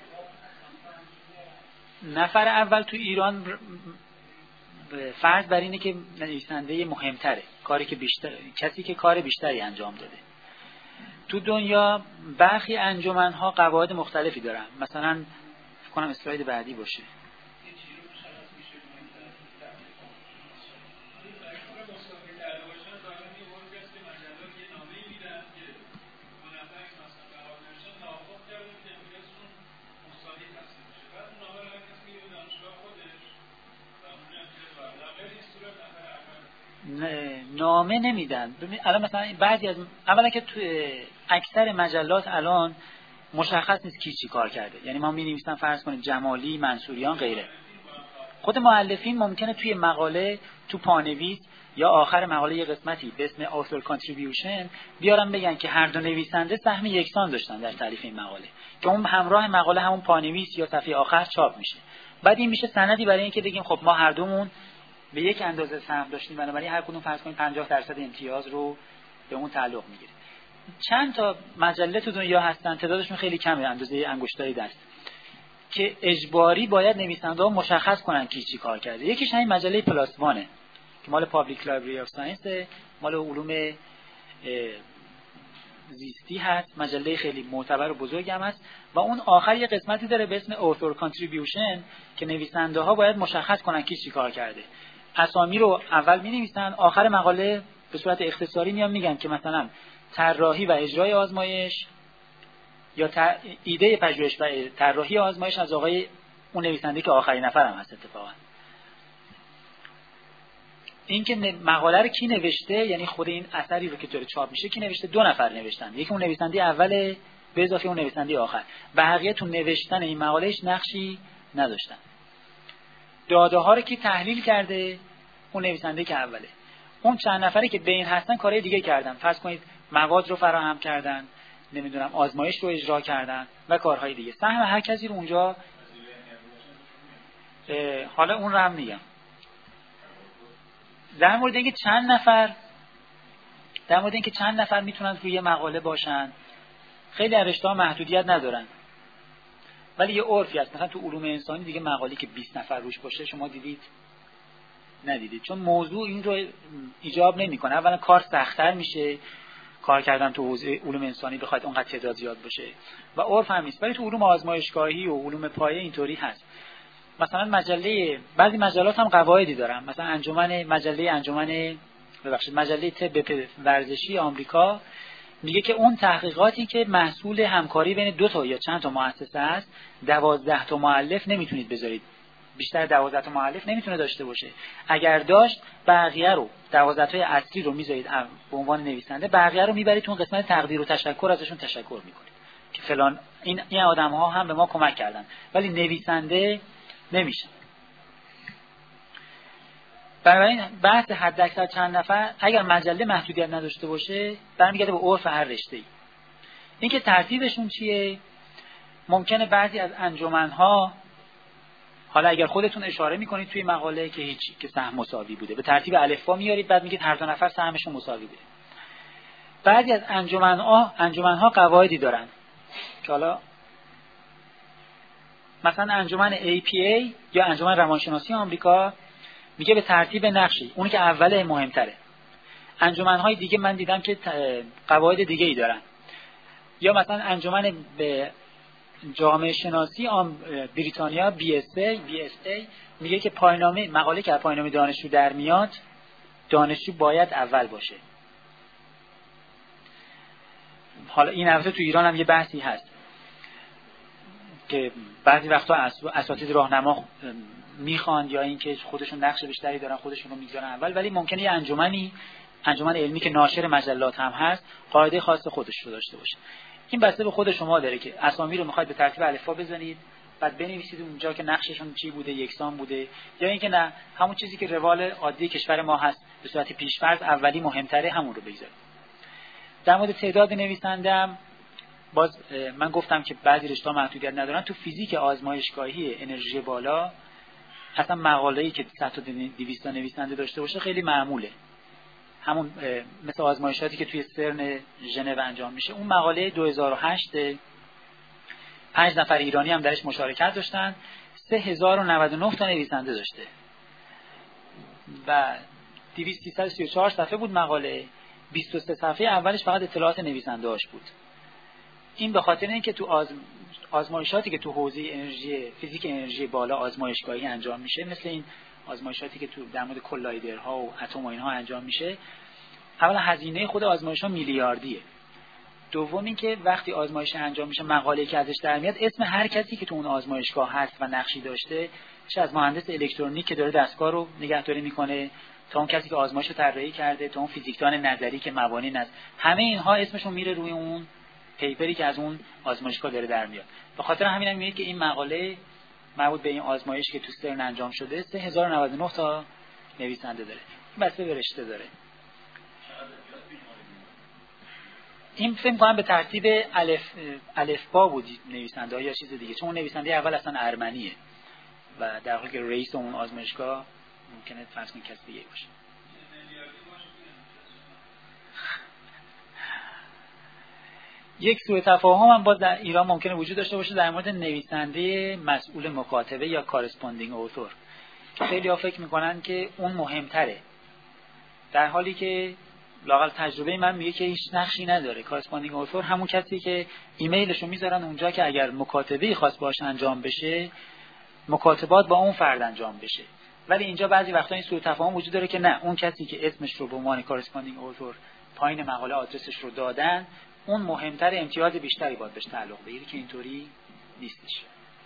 نفر اول تو ایران فرض بر اینه که نویسنده مهمتره، کاری که بیشتر، کسی که کار بیشتری انجام داده. تو دنیا برخی انجمن‌ها قواعد مختلفی دارن. مثلا فکر کنم اسلاید بعدی باشه. نامه نمیدن. الان مثلا بعضی از اولا که تو اکثر مجلات الان مشخص نیست کی چی کار کرده. یعنی ما می‌نویسن فرض کنید جمالی، منصوریان، غیره. خود مؤلفین ممکنه توی مقاله، تو پانویس یا آخر مقاله یه قسمتی به اسم author contribution بیارن بگن که هر دو نویسنده سهم یکسان داشتن در تالیف این مقاله، که اون همراه مقاله همون پانویس یا صفحه آخر چاپ میشه. بعد این میشه سندی برای اینکه بگیم خب ما هر دومون به یک اندازه سهم داشتیم، بنابراین هر کدوم فرض کنید پنجاه درصد امتیاز رو به اون تعلق میگیره. چند تا مجله تو دنیا هستن، تعدادشون خیلی کمه، اندازه انگشتای دست، که اجباری باید نویسنده‌ها مشخص کنن کی چی کار کرده. یکیش همین مجله پلاس وانه که مال پابلیک لایبرری آف ساینس، مال علوم زیستی هست، مجله خیلی معتبر و بزرگی هم هست و اون آخر یه قسمتی داره به اسم author contribution که نویسنده‌ها باید مشخص کنن کی چی کار کرده. اسامی رو اول می‌نویسن، آخر مقاله به صورت اختصاری میان میگن که مثلا طراحی و اجرای آزمایش یا تر... ایده پژوهش و طراحی آزمایش از آقای اون نویسنده که آخرین نفر هم هست اتفاقا. این که مقاله رو کی نوشته، یعنی خود این اثری رو که داره چاپ میشه کی نوشته، دو نفر نوشتن، یکی اون نویسنده اول به اضافه اون نویسنده آخر. بقیه تو نوشتن این مقاله هیچ نقشی نداشتن. داده ها رو کی تحلیل کرده، اون نویسنده که اوله. اون چند نفری که بین هستن کارهای دیگه کردن، فرض کنید مواد رو فراهم کردن، نمیدونم آزمایش رو اجرا کردن و کارهای دیگه. سهم هر کسی رو اونجا حالا اون رو هم میگم. در مورد اینکه چند نفر در مورد اینکه چند نفر میتونن روی مقاله باشن، خیلی رشته‌ها محدودیت ندارن، ولی یه عرفی هست. مثلا تو علوم انسانی دیگه مقاله که بیست نفر روش باشه شما دیدید ندیدید، چون موضوع این رو ایجاب نمیکنه. اولا کار سخت‌تر میشه، کار کردن تو حوزه علوم انسانی بخواید اونقدر تعداد زیاد باشه و عرف هم نیست. ولی تو علوم آزمایشگاهی و علوم پایه اینطوری هست. مثلا مجله، بعضی مجلات هم قواعدی دارن. مثلا انجمن مجله انجمن ببخشید مجله طب ورزشی آمریکا میگه که اون تحقیقاتی که محصول همکاری بین دو تا یا چند تا مؤسسه است، دوازده تا مؤلف نمیتونید بذارید، بیشتر دوازده تا مؤلف نمیتونه داشته باشه. اگر داشت بقیه رو، دوازده تای اصلی رو میذارید به عنوان نویسنده، بقیه رو میبرید تو قسمت تقدیر و تشکر ازشون تشکر میکنید که فلان این این آدم‌ها هم به ما کمک کردن، ولی نویسنده نمیشن. بنابراین بحث حداکثر چند نفر اگر مجله محدودیت نداشته باشه برمیگرده به عرف هر رشته‌ای. اینکه ترتیبشون چیه، ممکنه بعضی از انجمن‌ها، حالا اگر خودتون اشاره میکنید توی مقاله که هیچ که سهم مساوی بوده، به ترتیب الفبا میارید، بعد میگید هر دو نفر سهمشون مساوی بوده. بعضی از انجمن‌ها انجمن‌ها قواعدی دارن که حالا مثلا انجمن ای پی ای یا انجمن روانشناسی آمریکا میگه به ترتیب نقشی، اونی که اوله مهمتره. انجمن‌های دیگه من دیدم که قواعد دیگه‌ای دارن. یا مثلا انجمن به جامعه شناسی آم بریتانیا بی اس ای بی اس ای میگه که پایان‌نامه مقاله که پایان‌نامه دانشجو در میاد، دانشجو باید اول باشه. حالا این البته تو ایران هم یه بحثی هست که بعضی وقتا اساتید راهنما میخوان یا اینکه خودشون نقش بیشتری دارن خودشون رو میذارن اول، ولی ممکنه یه انجمنی انجمن علمی که ناشر مجلات هم هست قاعده خاص خودش رو داشته باشه. این بسته به خود شما داره که اسامی رو میخواید به ترتیب الفبا بزنید، بعد بنویسید اونجا که نقششون چی بوده، یکسان بوده، یا اینکه نه همون چیزی که روال عادی کشور ما هست به صورت پیش‌فرض اولی مهمتره همون رو بگذارید. در مورد تعداد نویسنده‌ام باز من گفتم که بعضی رشته‌ها محدودیت ندارن. تو فیزیک آزمایشگاهی انرژی بالا اصلا مقاله‌ای که صد تا دویست تا نویسنده داشته باشه خیلی معموله. همون مثل آزمایشاتی که توی سرن ژنو انجام میشه. اون مقاله دو هزار و هشت پنج نفر ایرانی هم درش مشارکت داشتن. سه هزار و نود و نه تا نویسنده داشته و دویست تا سیصد و سی و چهار صفحه بود مقاله. بیست و سه صفحه اولش فقط اطلاعات نویسنده‌اش بود. این به خاطر اینکه تو آز... آزمایشاتی که تو حوزه انرژی فیزیک انرژی بالا آزمایشگاهی انجام میشه، مثل این آزمایشاتی که تو در مورد کلایدرها و اتم و اینها انجام میشه، اولا هزینه خود آزمایش‌ها میلیاردیه. دوم اینکه وقتی آزمایش انجام میشه مقاله‌ای که ازش در میاد اسم هر کسی که تو اون آزمایشگاه هست و نقشی داشته، چه از مهندس الکترونیک که داره دستگاه رو نگهداری میکنه تا اون کسی که آزمایش رو طراحی کرده تا اون فیزیکدان نظری که موانع نظر، همه اینها اسمشون میره روی اون پیپری که از اون آزمایشگاه داره در میاد. به خاطر همین هم میگه که این مقاله مربوط به این آزمایش که تو سرن انجام شده سه هزار و نود و نه تا نویسنده داره. این بسته به رشته داره. این فکر می‌کنم به ترتیب الف الفبا بود نویسنده‌ها یا چیز دیگه، چون اون نویسنده اول اصلا ارمنیه و در حالی که رئیس اون آزمایشگاه ممکنه فرض کنید کسی دیگه باشه. یک سوء تفاهم هم باز در ایران ممکنه وجود داشته باشه در مورد نویسنده مسئول مکاتبه یا کارسپاندینگ اوتور، که خیلی‌ها فکر می‌کنن که اون مهم‌تره، در حالی که لااقل تجربه من میگه که هیچ نقشی نداره. کارسپاندینگ اوتور همون کسی که ایمیلشو میذارن اونجا که اگر مکاتبه‌ای خاص باش انجام بشه مکاتبات با اون فرد انجام بشه. ولی اینجا بعضی وقتا این سوء تفاهم وجود داره که نه، اون کسی که اسمش رو به عنوان کارسپاندینگ اوتور پایین مقاله آدرسش رو دادن اون مهمتر، امتیاز بیشتری باید بهش تعلق بگیره، که اینطوری نیستش.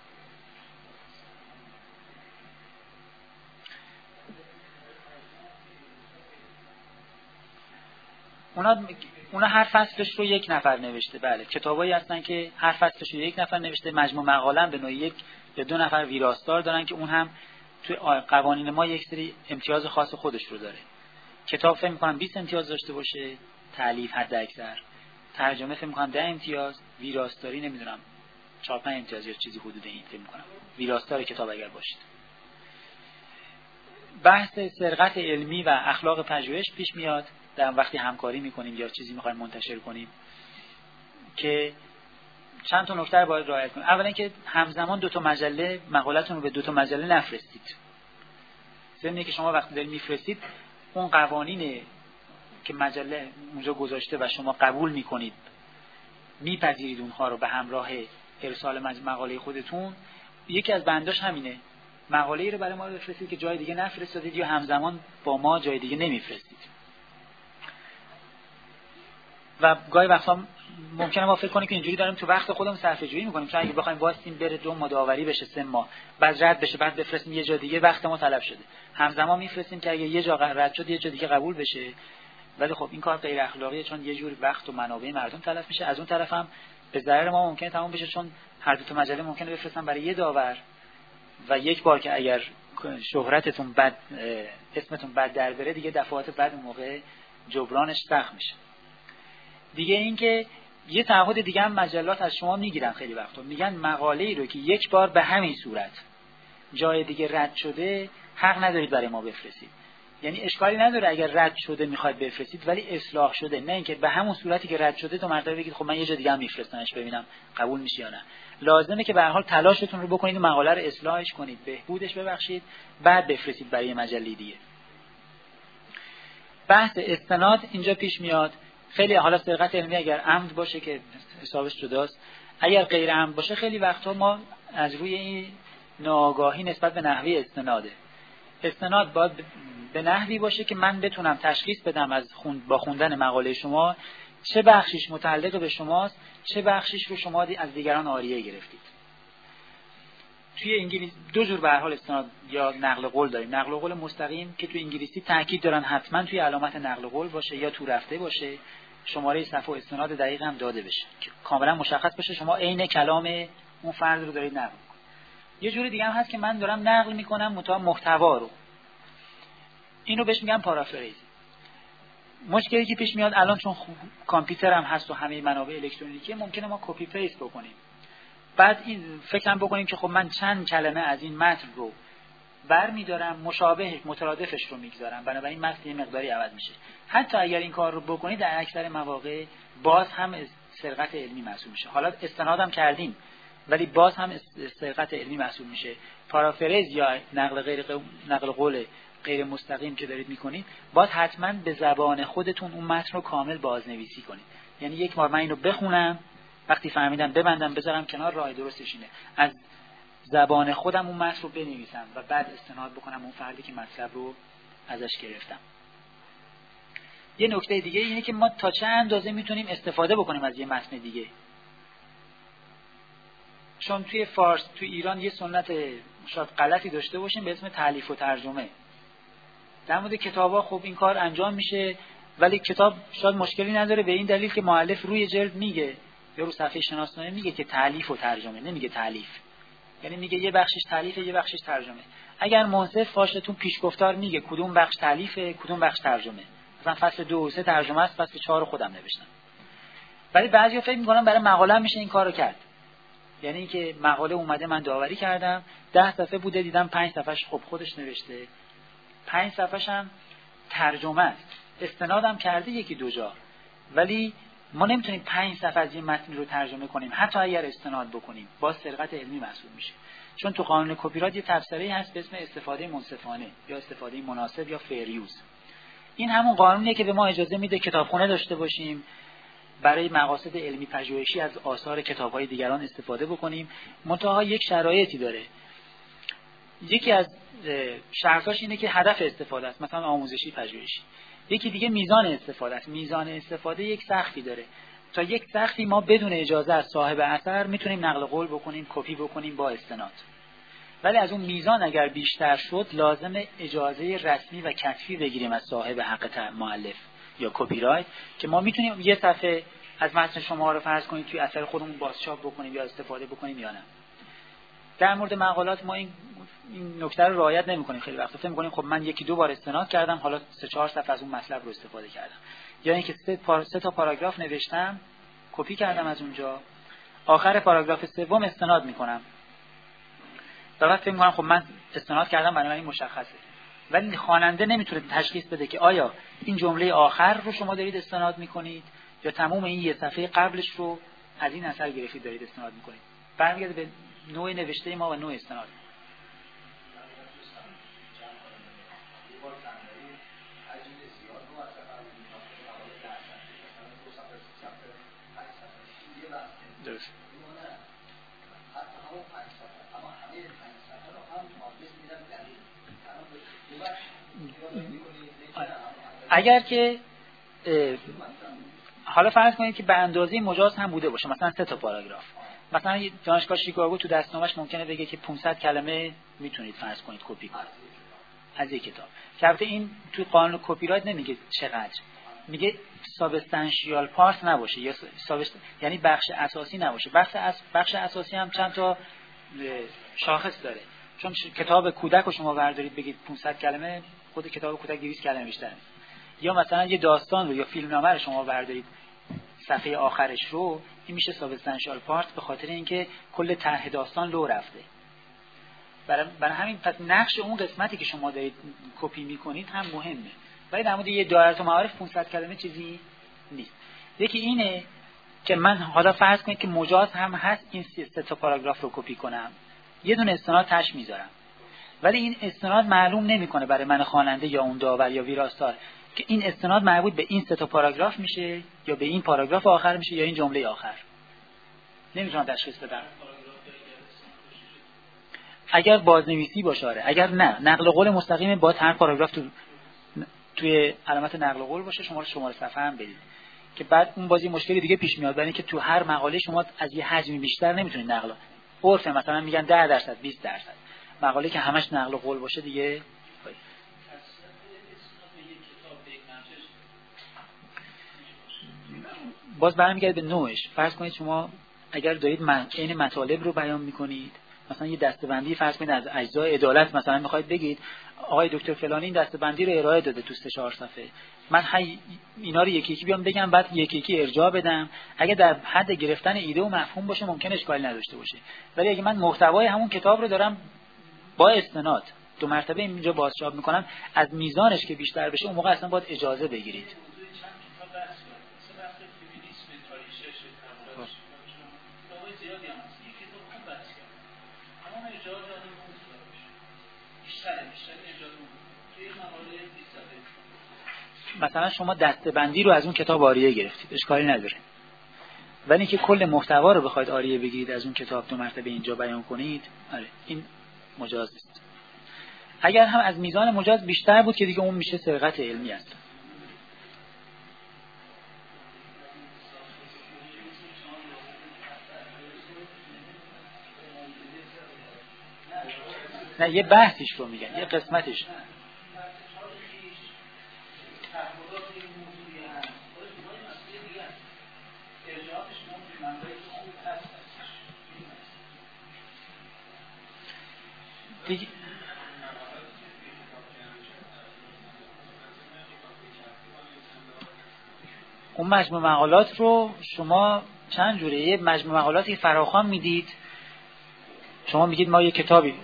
اونا اونا هر فصلش رو یک نفر نوشته. بله، کتابایی هستن که هر فصلش رو یک نفر نوشته. مجموع مقاله هم به نوعی یک به دو نفر ویراستار دارن که اون هم توی قوانین ما یک سری امتیاز خاص خودش رو داره. کتاب فکر می‌کنم بیست امتیاز داشته باشه، تالیف حد اکثر، ترجمه فکر می‌کنم ده امتیاز، ویراستاری نمیدونم چهار پنج امتیاز یا چیزی حدود این فکر می‌کنم ویراستار کتاب اگر باشید. بحث سرقت علمی و اخلاق پژوهش پیش میاد در وقتی همکاری می‌کنیم یا چیزی می‌خوایم منتشر کنیم، که چند تا نکته باید رعایت کنید. اولا اینکه همزمان دو تا مجله مقاله‌تون رو به دو تا مجله نفرستید. ضمن که شما وقتی دارید میفرستید اون قوانین که مجله اونجا گذاشته و شما قبول میکنید میپذیرید اونها رو به همراه ارسال مقاله خودتون، یکی از بنداش همینه، مقاله‌ای رو برای ما بفرستید که جای دیگه نفرستادید یا همزمان با ما جای دیگه نمیفرستید. و گاهی وقتا ممکنه ما فکر کنیم که اینجوری داریم تو وقت خودمون صرفه جویی میکنیم، چون اگه بخوایم واسطیم بره دو مداوری بشه سه ماه بعد رد بشه بعد بفرستیم یه جا دیگه وقت ما تلف شده. همزمان میفرستیم که اگه یه جا رد شد یه جا دیگه قبول بشه. ولی خب این کار غیر اخلاقیه، چون یه جور وقت و منابع مردم تلف میشه. از اون طرف هم به ضرر ما ممکنه تموم بشه، چون هر دو تا مجله ممکنه بفرستن برای یه داور و یک بار که اگر شهرتتون بد اسمتون بد در بره دیگه دفعات بعد اون موقع جبرانش سخت میشه. دیگه این که یه تعهد دیگه هم مجلات از شما میگیرن، خیلی وقتا میگن مقاله‌ای رو که یک بار به همین صورت جای دیگه رد شده حق ندارید برای ما بفرستید. یعنی اشکالی نداره اگر رد شده میخواید بفرستید ولی اصلاح شده، نه اینکه به همون صورتی که رد شده تو مرتبه بگید خب من یه جا دیگه هم میفرستمش ببینم قبول میشه یا نه. لازمه که به هر حال تلاشتون رو بکنید مقاله رو اصلاحش کنید، بهبودش ببخشید، بعد بفرستید برای مجله دیگه. بحث استناد اینجا پیش میاد. خیلی حالا سرقت علمی اگر عمد باشه که حسابش جداست، اگر غیر عمد باشه خیلی وقتها ما از روی این ناآگاهی نسبت به نحوه استناده. استناد باید به نحوی باشه که من بتونم تشخیص بدم از خوند با خوندن مقاله شما چه بخشیش متعلق به شماست، چه بخشیش رو شما از دیگران عاریه گرفتید. توی انگلیسی دو جور به هر حال استناد یا نقل قول داریم. نقل قول مستقیم که توی انگلیسی تاکید دارن حتما توی علامت نقل قول باشه یا تو رفته باشه، شماره صفحه و استناد دقیق هم داده بشه که کاملا مشخص بشه شما عین کلام اون فرد رو دارید نقل می‌کنید. یه جوری دیگه هم هست که من دارم نقل میکنم متا محتوا رو، اینو بهش میگم پارافریز. مشکلی که پیش میاد الان چون کامپیوتر هم هست و همه منابع الکترونیکی ممکنه ما کپی پیست بکنیم، بعد این فکر هم بکنیم که خب من چند کلمه از این متن رو برمی‌دارم مشابه مترادفش رو میگذارم، بنابراین متن یه مقداری عوض میشه. حتی اگر این کار رو بکنید در اکثر مواقع باز هم سرقت علمی محسوب میشه. حالا استنادم کردیم ولی باز هم صحت علمی محسوب میشه. پارافریز یا نقل غیر نقل قول غیر مستقیم که دارید میکنید، باز حتما به زبان خودتون اون متن رو کامل بازنویسی کنید. یعنی یک بار من اینو بخونم، وقتی فهمیدم ببندم بذارم کنار، راه درستش اینه از زبان خودم اون متن رو بنویسم و بعد استناد بکنم اون فردی که مطلب رو ازش گرفتم. یه نکته دیگه اینه که ما تا چه اندازه میتونیم استفاده بکنیم از یه متن دیگه. چون توی فارس، توی ایران یه سنت شاید غلطی داشته باشیم به اسم تالیف و ترجمه. در مورد کتابا خب این کار انجام میشه، ولی کتاب شاید مشکلی نداره به این دلیل که مؤلف روی جلد میگه یا رو صفحه شناسنامه میگه که تالیف و ترجمه، نمیگه تالیف. یعنی میگه یه بخشش تالیفه یه بخشش ترجمه. اگر منصف فاشتون پیشگفتار میگه کدوم بخش تالیفه کدوم بخش ترجمه. مثلا فصل دو و سه ترجمه است، فصل چهار رو خودم نوشتم. ولی بعضیا فکر میکنن برای مقاله میشه این کارو کرد. یعنی اینکه مقاله اومده من داوری کردم، ده صفحه بوده دیدم پنج صفحهش خب خودش نوشته، پنج صفحهش هم ترجمه است، استنادم کرده یکی دو جا، ولی ما نمیتونیم پنج صفحه از این متن رو ترجمه کنیم حتی اگر استناد بکنیم، باز سرقت علمی محسوب میشه. چون تو قانون کپی رایت یه تفسیری هست به اسم استفاده منصفانه یا استفاده مناسب یا فیر یوز. این همون قانونیه که به ما اجازه میده کتابخونه داشته باشیم، برای مقاصد علمی پژوهشی از آثار کتاب‌های دیگران استفاده بکنیم. منتها یک شرایطی داره. یکی از شرطاش اینه که هدف استفاده است، مثلا آموزشی پژوهشی. یکی دیگه میزان استفاده است. میزان استفاده یک سقفی داره. تا یک سقفی ما بدون اجازه از صاحب اثر میتونیم نقل قول بکنیم، کپی بکنیم با استناد. ولی از اون میزان اگر بیشتر شد لازمه اجازه رسمی و کتبی بگیریم از صاحب حق مؤلف یا کپی رایت که ما میتونیم یه صفحه از متن شما رو فرض کنید توی اثر خودمون بازچاپ بکنیم یا استفاده بکنیم یا نه. در مورد مقالات ما این این نکته رو رعایت نمی‌کنیم. خیلی وقتا فکر می‌کنیم خب من یکی دو بار استناد کردم، حالا سه چهار صفحه از اون مطلب رو استفاده کردم. یا اینکه سه پار... سه تا پاراگراف نوشتم، کپی کردم از اونجا، آخر پاراگراف سوم استناد می‌کنم. بعد فکر می‌کنم خب من استناد کردم، برای من این مشخصه. ولی خواننده نمیتونه تشخیص بده که آیا این جمله آخر رو شما دارید استناد می‌کنید یا تمام این یه صفحه قبلش رو از این اثر گرفتید دارید استناد می‌کنید. برمیگرده به نوع نوشته ما و نوع استناد. درست. اگر که حالا فرض کنید که به اندازه مجاز هم بوده باشه، مثلا سه تا پاراگراف، مثلا دانشگاه شیکاگو تو دستنامه‌اش ممکنه بگه که پانصد کلمه میتونید فرض کنید کپی کنید از یک کتاب. که البته این تو قانون کپی رایت نمیگه چقدر، میگه سابستانشیال پارت نباشه یا سابست... یعنی بخش اساسی نباشه. بخش اس... بخش اساسی هم چند تا شاخص داره. چون کتاب کودک رو شما بردارید بگید پانصد کلمه، خود کتاب کودک دویست کلمه بیشتر نیست. یا مثلا یه داستان رو یا فیلمنامه رو شما بردارید صفحه آخرش رو، این میشه سابستانشیال پارت، به خاطر اینکه کل طرح داستان لو رفته. برای برای همین پس نقش اون قسمتی که شما دارید کپی میکنید هم مهمه. ولی در مورد یه دایره المعارف پانصد کلمه چیزی نیست. یکی اینه که من حالا فرض کنید که مجاز هم هست این سه تا پاراگراف رو کپی کنم، یه دونه استناد تاش میذارم، ولی این استناد معلوم نمیکنه برای من خواننده یا اون داور یا ویراستار که این استناد مربوط به این سه تا پاراگراف میشه یا به این پاراگراف آخر میشه یا این جمله آخر. نمیتونم تشخیص بدم. اگر بازنویسی باشه آره، اگر نه نقل قول مستقیم با هر پاراگراف تو توی علامت نقل قول باشه، شما شماره صفحه هم بدید که بعد اون بازی مشکلی دیگه پیش میاد، برای اینکه تو هر مقاله شما از یه حجمی بیشتر نمیتونید نقل. عرف مثلا میگن ده درصد بیست درصد، مقاله که همش نقل قول باشه دیگه باز برمیگرده به نوعش. فرض کنید شما اگر دارید این مطالب رو بیان میکنید، مثلا یه دسته‌بندی فرض کنید از اجزای عدالت مثلا میخواید بگید آقای دکتر فلانی این دسته‌بندی رو ارائه داده تو سه چهار صفحه، من هی اینا رو یکی یکی بیام بگم بعد یکی یکی ارجاع بدم. اگه در حد گرفتن ایده و مفهوم باشه ممکنه اشکالی نداشته باشه، ولی اگه من محتوای همون کتاب رو دارم با استناد دو مرتبه اینجا بازچاپ میکنم، از میزانش که بیشتر بشه اون موقع اصلا باید اجازه بگیرید. مثلا شما دسته‌بندی رو از اون کتاب آریه گرفتید، اشکالی نداره. ولی اینکه کل محتوا رو بخواید آریه بگیرید از اون کتاب دو مرتبه اینجا بیان کنید، آره این مجاز نیست. اگر هم از میزان مجاز بیشتر بود که دیگه اون میشه سرقت علمی است. نه یه بحثیش رو میگن، یه قسمتش. دیگه اون مجموع مقالات رو شما چند جوره، یه مجموع مقالاتی فراخوان میدید، شما میگید ما یه کتابی،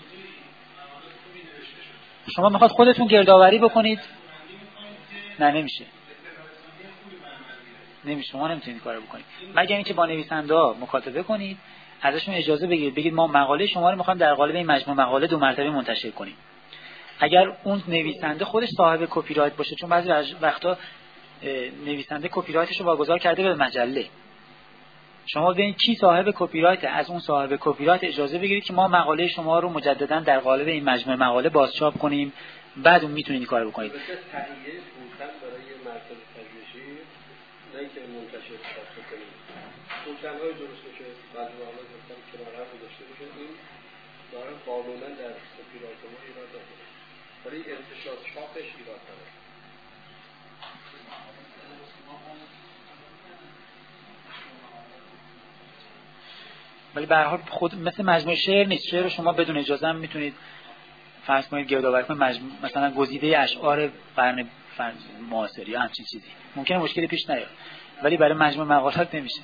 شما میخواد خودتون گردآوری بکنید، نه نمیشه نمیشه شما نمیتونید کارو بکنید مگر اینکه با نویسنده‌ها مکاتبه کنید، ازشون اجازه بگیرید، بگید ما مقاله شما رو میخوایم در قالب این مجموع مقاله دو مرتبه منتشر کنیم. اگر اون نویسنده خودش صاحب کپی رایت باشه، چون بعضی وقتا نویسنده کپی رایتش رو واگذار کرده به مجله، شما ببینید کی صاحب کپی رایت، از اون صاحب کپی رایت اجازه بگیرید که ما مقاله شما رو مجددا در قالب این مجموعه مقاله بازچاپ کنیم، بعد اون میتونید این کارو بکنید. مثلا تهیه فولتن برای مرکز پژوهشی نه اینکه منتشر کنید، فولتن‌های درست بشه، مجموعه‌ها گفتم کنار هم گذاشته بشه، این داره قانونا در کپی رایت ما ایراد داره، ولی انتشار چاپش ایراد داره. ولی به هر حال خود مثل مجموعه شعر نیست، شعر رو شما بدون اجازه هم میتونید فرض کنید گردآوری کنید، مجموع مثلا گزیده اشعار قرن معاصر یا همچین چیزی ممکنه مشکلی پیش نیاد، ولی برای مجموع مقالات نمیشه.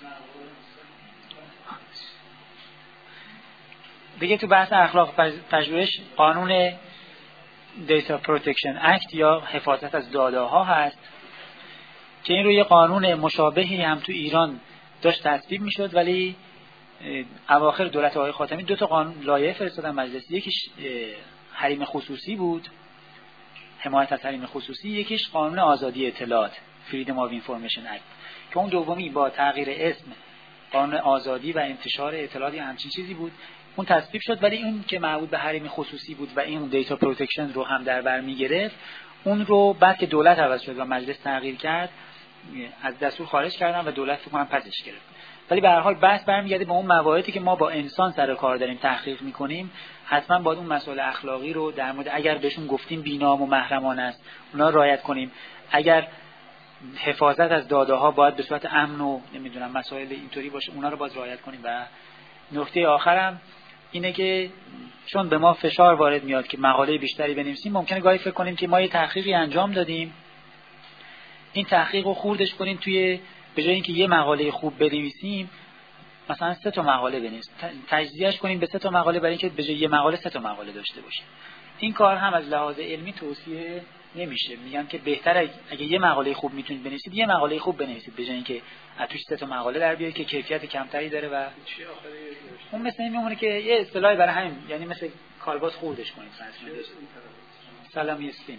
دیگه تو بحث اخلاق پژوهش قانون دیتا پروتکشن اکت یا حفاظت از داده ها هست که این رو یه قانون مشابهی هم تو ایران داشت تصویب میشد، ولی اواخر دولت آقای خاتمی دو تا قانون لایحه فرستادن مجلس، یکیش حریم خصوصی بود، حمایت از حریم خصوصی، یکیش قانون آزادی اطلاعات Freedom of Information Act که اون دومی با تغییر اسم قانون آزادی و انتشار اطلاعات همچین چیزی بود، اون تصویب شد. ولی اون که مربوط به حریم خصوصی بود و این دیتا پروتکشن رو هم در بر میگرفت، اون رو بعد که دولت عوض شد و مجلس تغییر کرد از دستور خارج کردن و دولت فکر کنم پسش گرفت. ولی به هر حال بحث برمیگرده به اون مواردی که ما با انسان سر کار داریم تحقیق میکنیم، حتما باید اون مسائل اخلاقی رو در مورد اگر بهشون گفتیم بی‌نام و محرمانه است اونا رعایت کنیم، اگر حفاظت از داده ها باید به صورت امن و نمیدونم مسائل اینطوری باشه اونا رو باید رعایت کنیم. و نکته آخرم اینه که چون به ما فشار وارد میاد که مقاله بیشتری بنویسیم، ممکنه گاهی فکر کنیم که ما یه تحقیقی انجام دادیم، این تحقیق رو خوردش کنیم توی، به جای اینکه یه مقاله خوب بنویسیم مثلا سه تا مقاله بنویسیم، تجزیهش کنیم به سه تا مقاله برای اینکه به جای یه مقاله سه تا مقاله داشته باشیم. این کار هم از لحاظ علمی توصیه نمیشه. میگن که بهتره اگه یه مقاله خوب میتونید بنویسید یه مقاله خوب بنویسید به جای اینکه از توش سه تا مقاله در بیارید که کیفیت کمتری داره. و اون مثل این میمونه که یه اصطلاحی برای همین، یعنی مثل کالباس خوردش کنید. سلامی استیم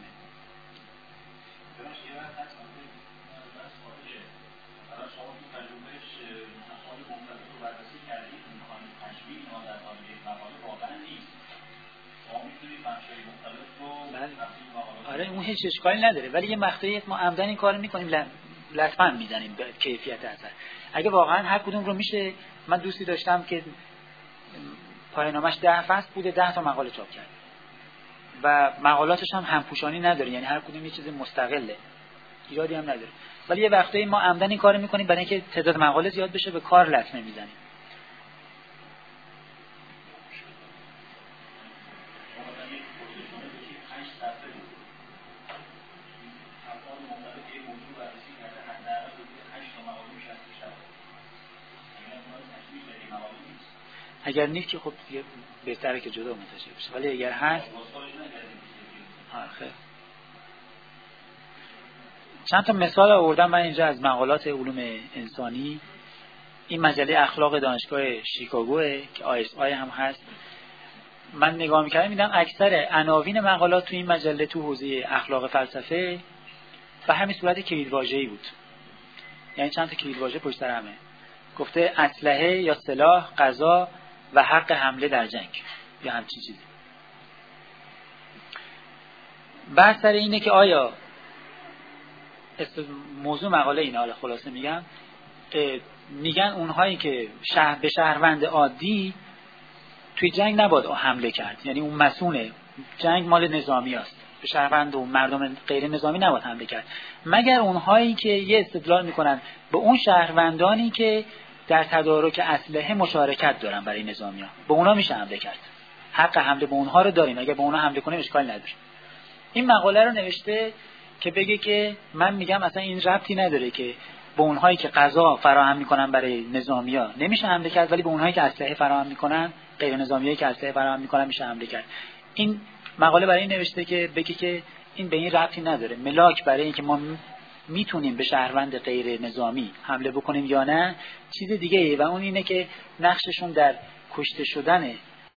آره اون هیچ اشکالی نداره، ولی یه مقطعی ما عمدن این کارو میکنیم، لطفاً میزنیم به کیفیت اثر. اگه واقعا هر کدوم رو میشه، من دوستی داشتم که پایان‌نامه‌اش ده فصل بوده، ده تا مقاله چاپ کرد و مقالاتش هم همپوشانی نداره، یعنی هر کدوم یه چیز مستقله، ایرادی هم نداره. ولی یه وقتایی ما عمدن این کارو میکنیم برای اینکه تعداد مقاله زیاد بشه، به کار لطمه میزنیم. اگر نیست که خب بهتره که جدا منتشر بشه، ولی اگر هست آخه چند تا مثال آوردم من اینجا از مقالات علوم انسانی. این مجله اخلاق دانشگاه شیکاگوه که آی اس آی هم هست، من نگاه میکردم میدم اکثر عناوین مقالات تو این مجله تو حوزه اخلاق فلسفه به همین صورت کلیدواژه‌ای بود. یعنی چند تا کلیدواژه پشت سر همه گفته اسلحه یا سلاح، غذا و حق حمله در جنگ یا همچین چیزی. بحث سر اینه که آیا موضوع مقاله اینه، حالا خلاصه میگم، میگن اونهایی که شهر به شهروند عادی توی جنگ نباید حمله کرد، یعنی اون مسئول جنگ مال نظامی است، به شهروند و مردم غیر نظامی نباید حمله کرد، مگر اونهایی که یه استدلال میکنن به اون شهروندانی که در تدارک اسلحه مشارکت دارن برای نظامیان، به اونا میشه حمله کرد، حق حمله به اونها رو داریم، اگه به اونا حمله کنیم اشکال نداره. این مقاله رو نوشته که بگه که من میگم اصلا این ربطی نداره که به اونهایی که غذا فراهم میکنن برای نظامیا نمیشه حمله کرد، ولی به اونهایی که اسلحه فراهم میکنن، غیر نظامیایی که اسلحه فراهم میکنن میشه حمله کرد. این مقاله برای این نوشته که بگه که این به این ربطی نداره، ملاک برای اینکه ما میتونیم به شهروند غیر نظامی حمله بکنیم یا نه چیز دیگه ایه، و اون اینه که نقششون در کشته شدن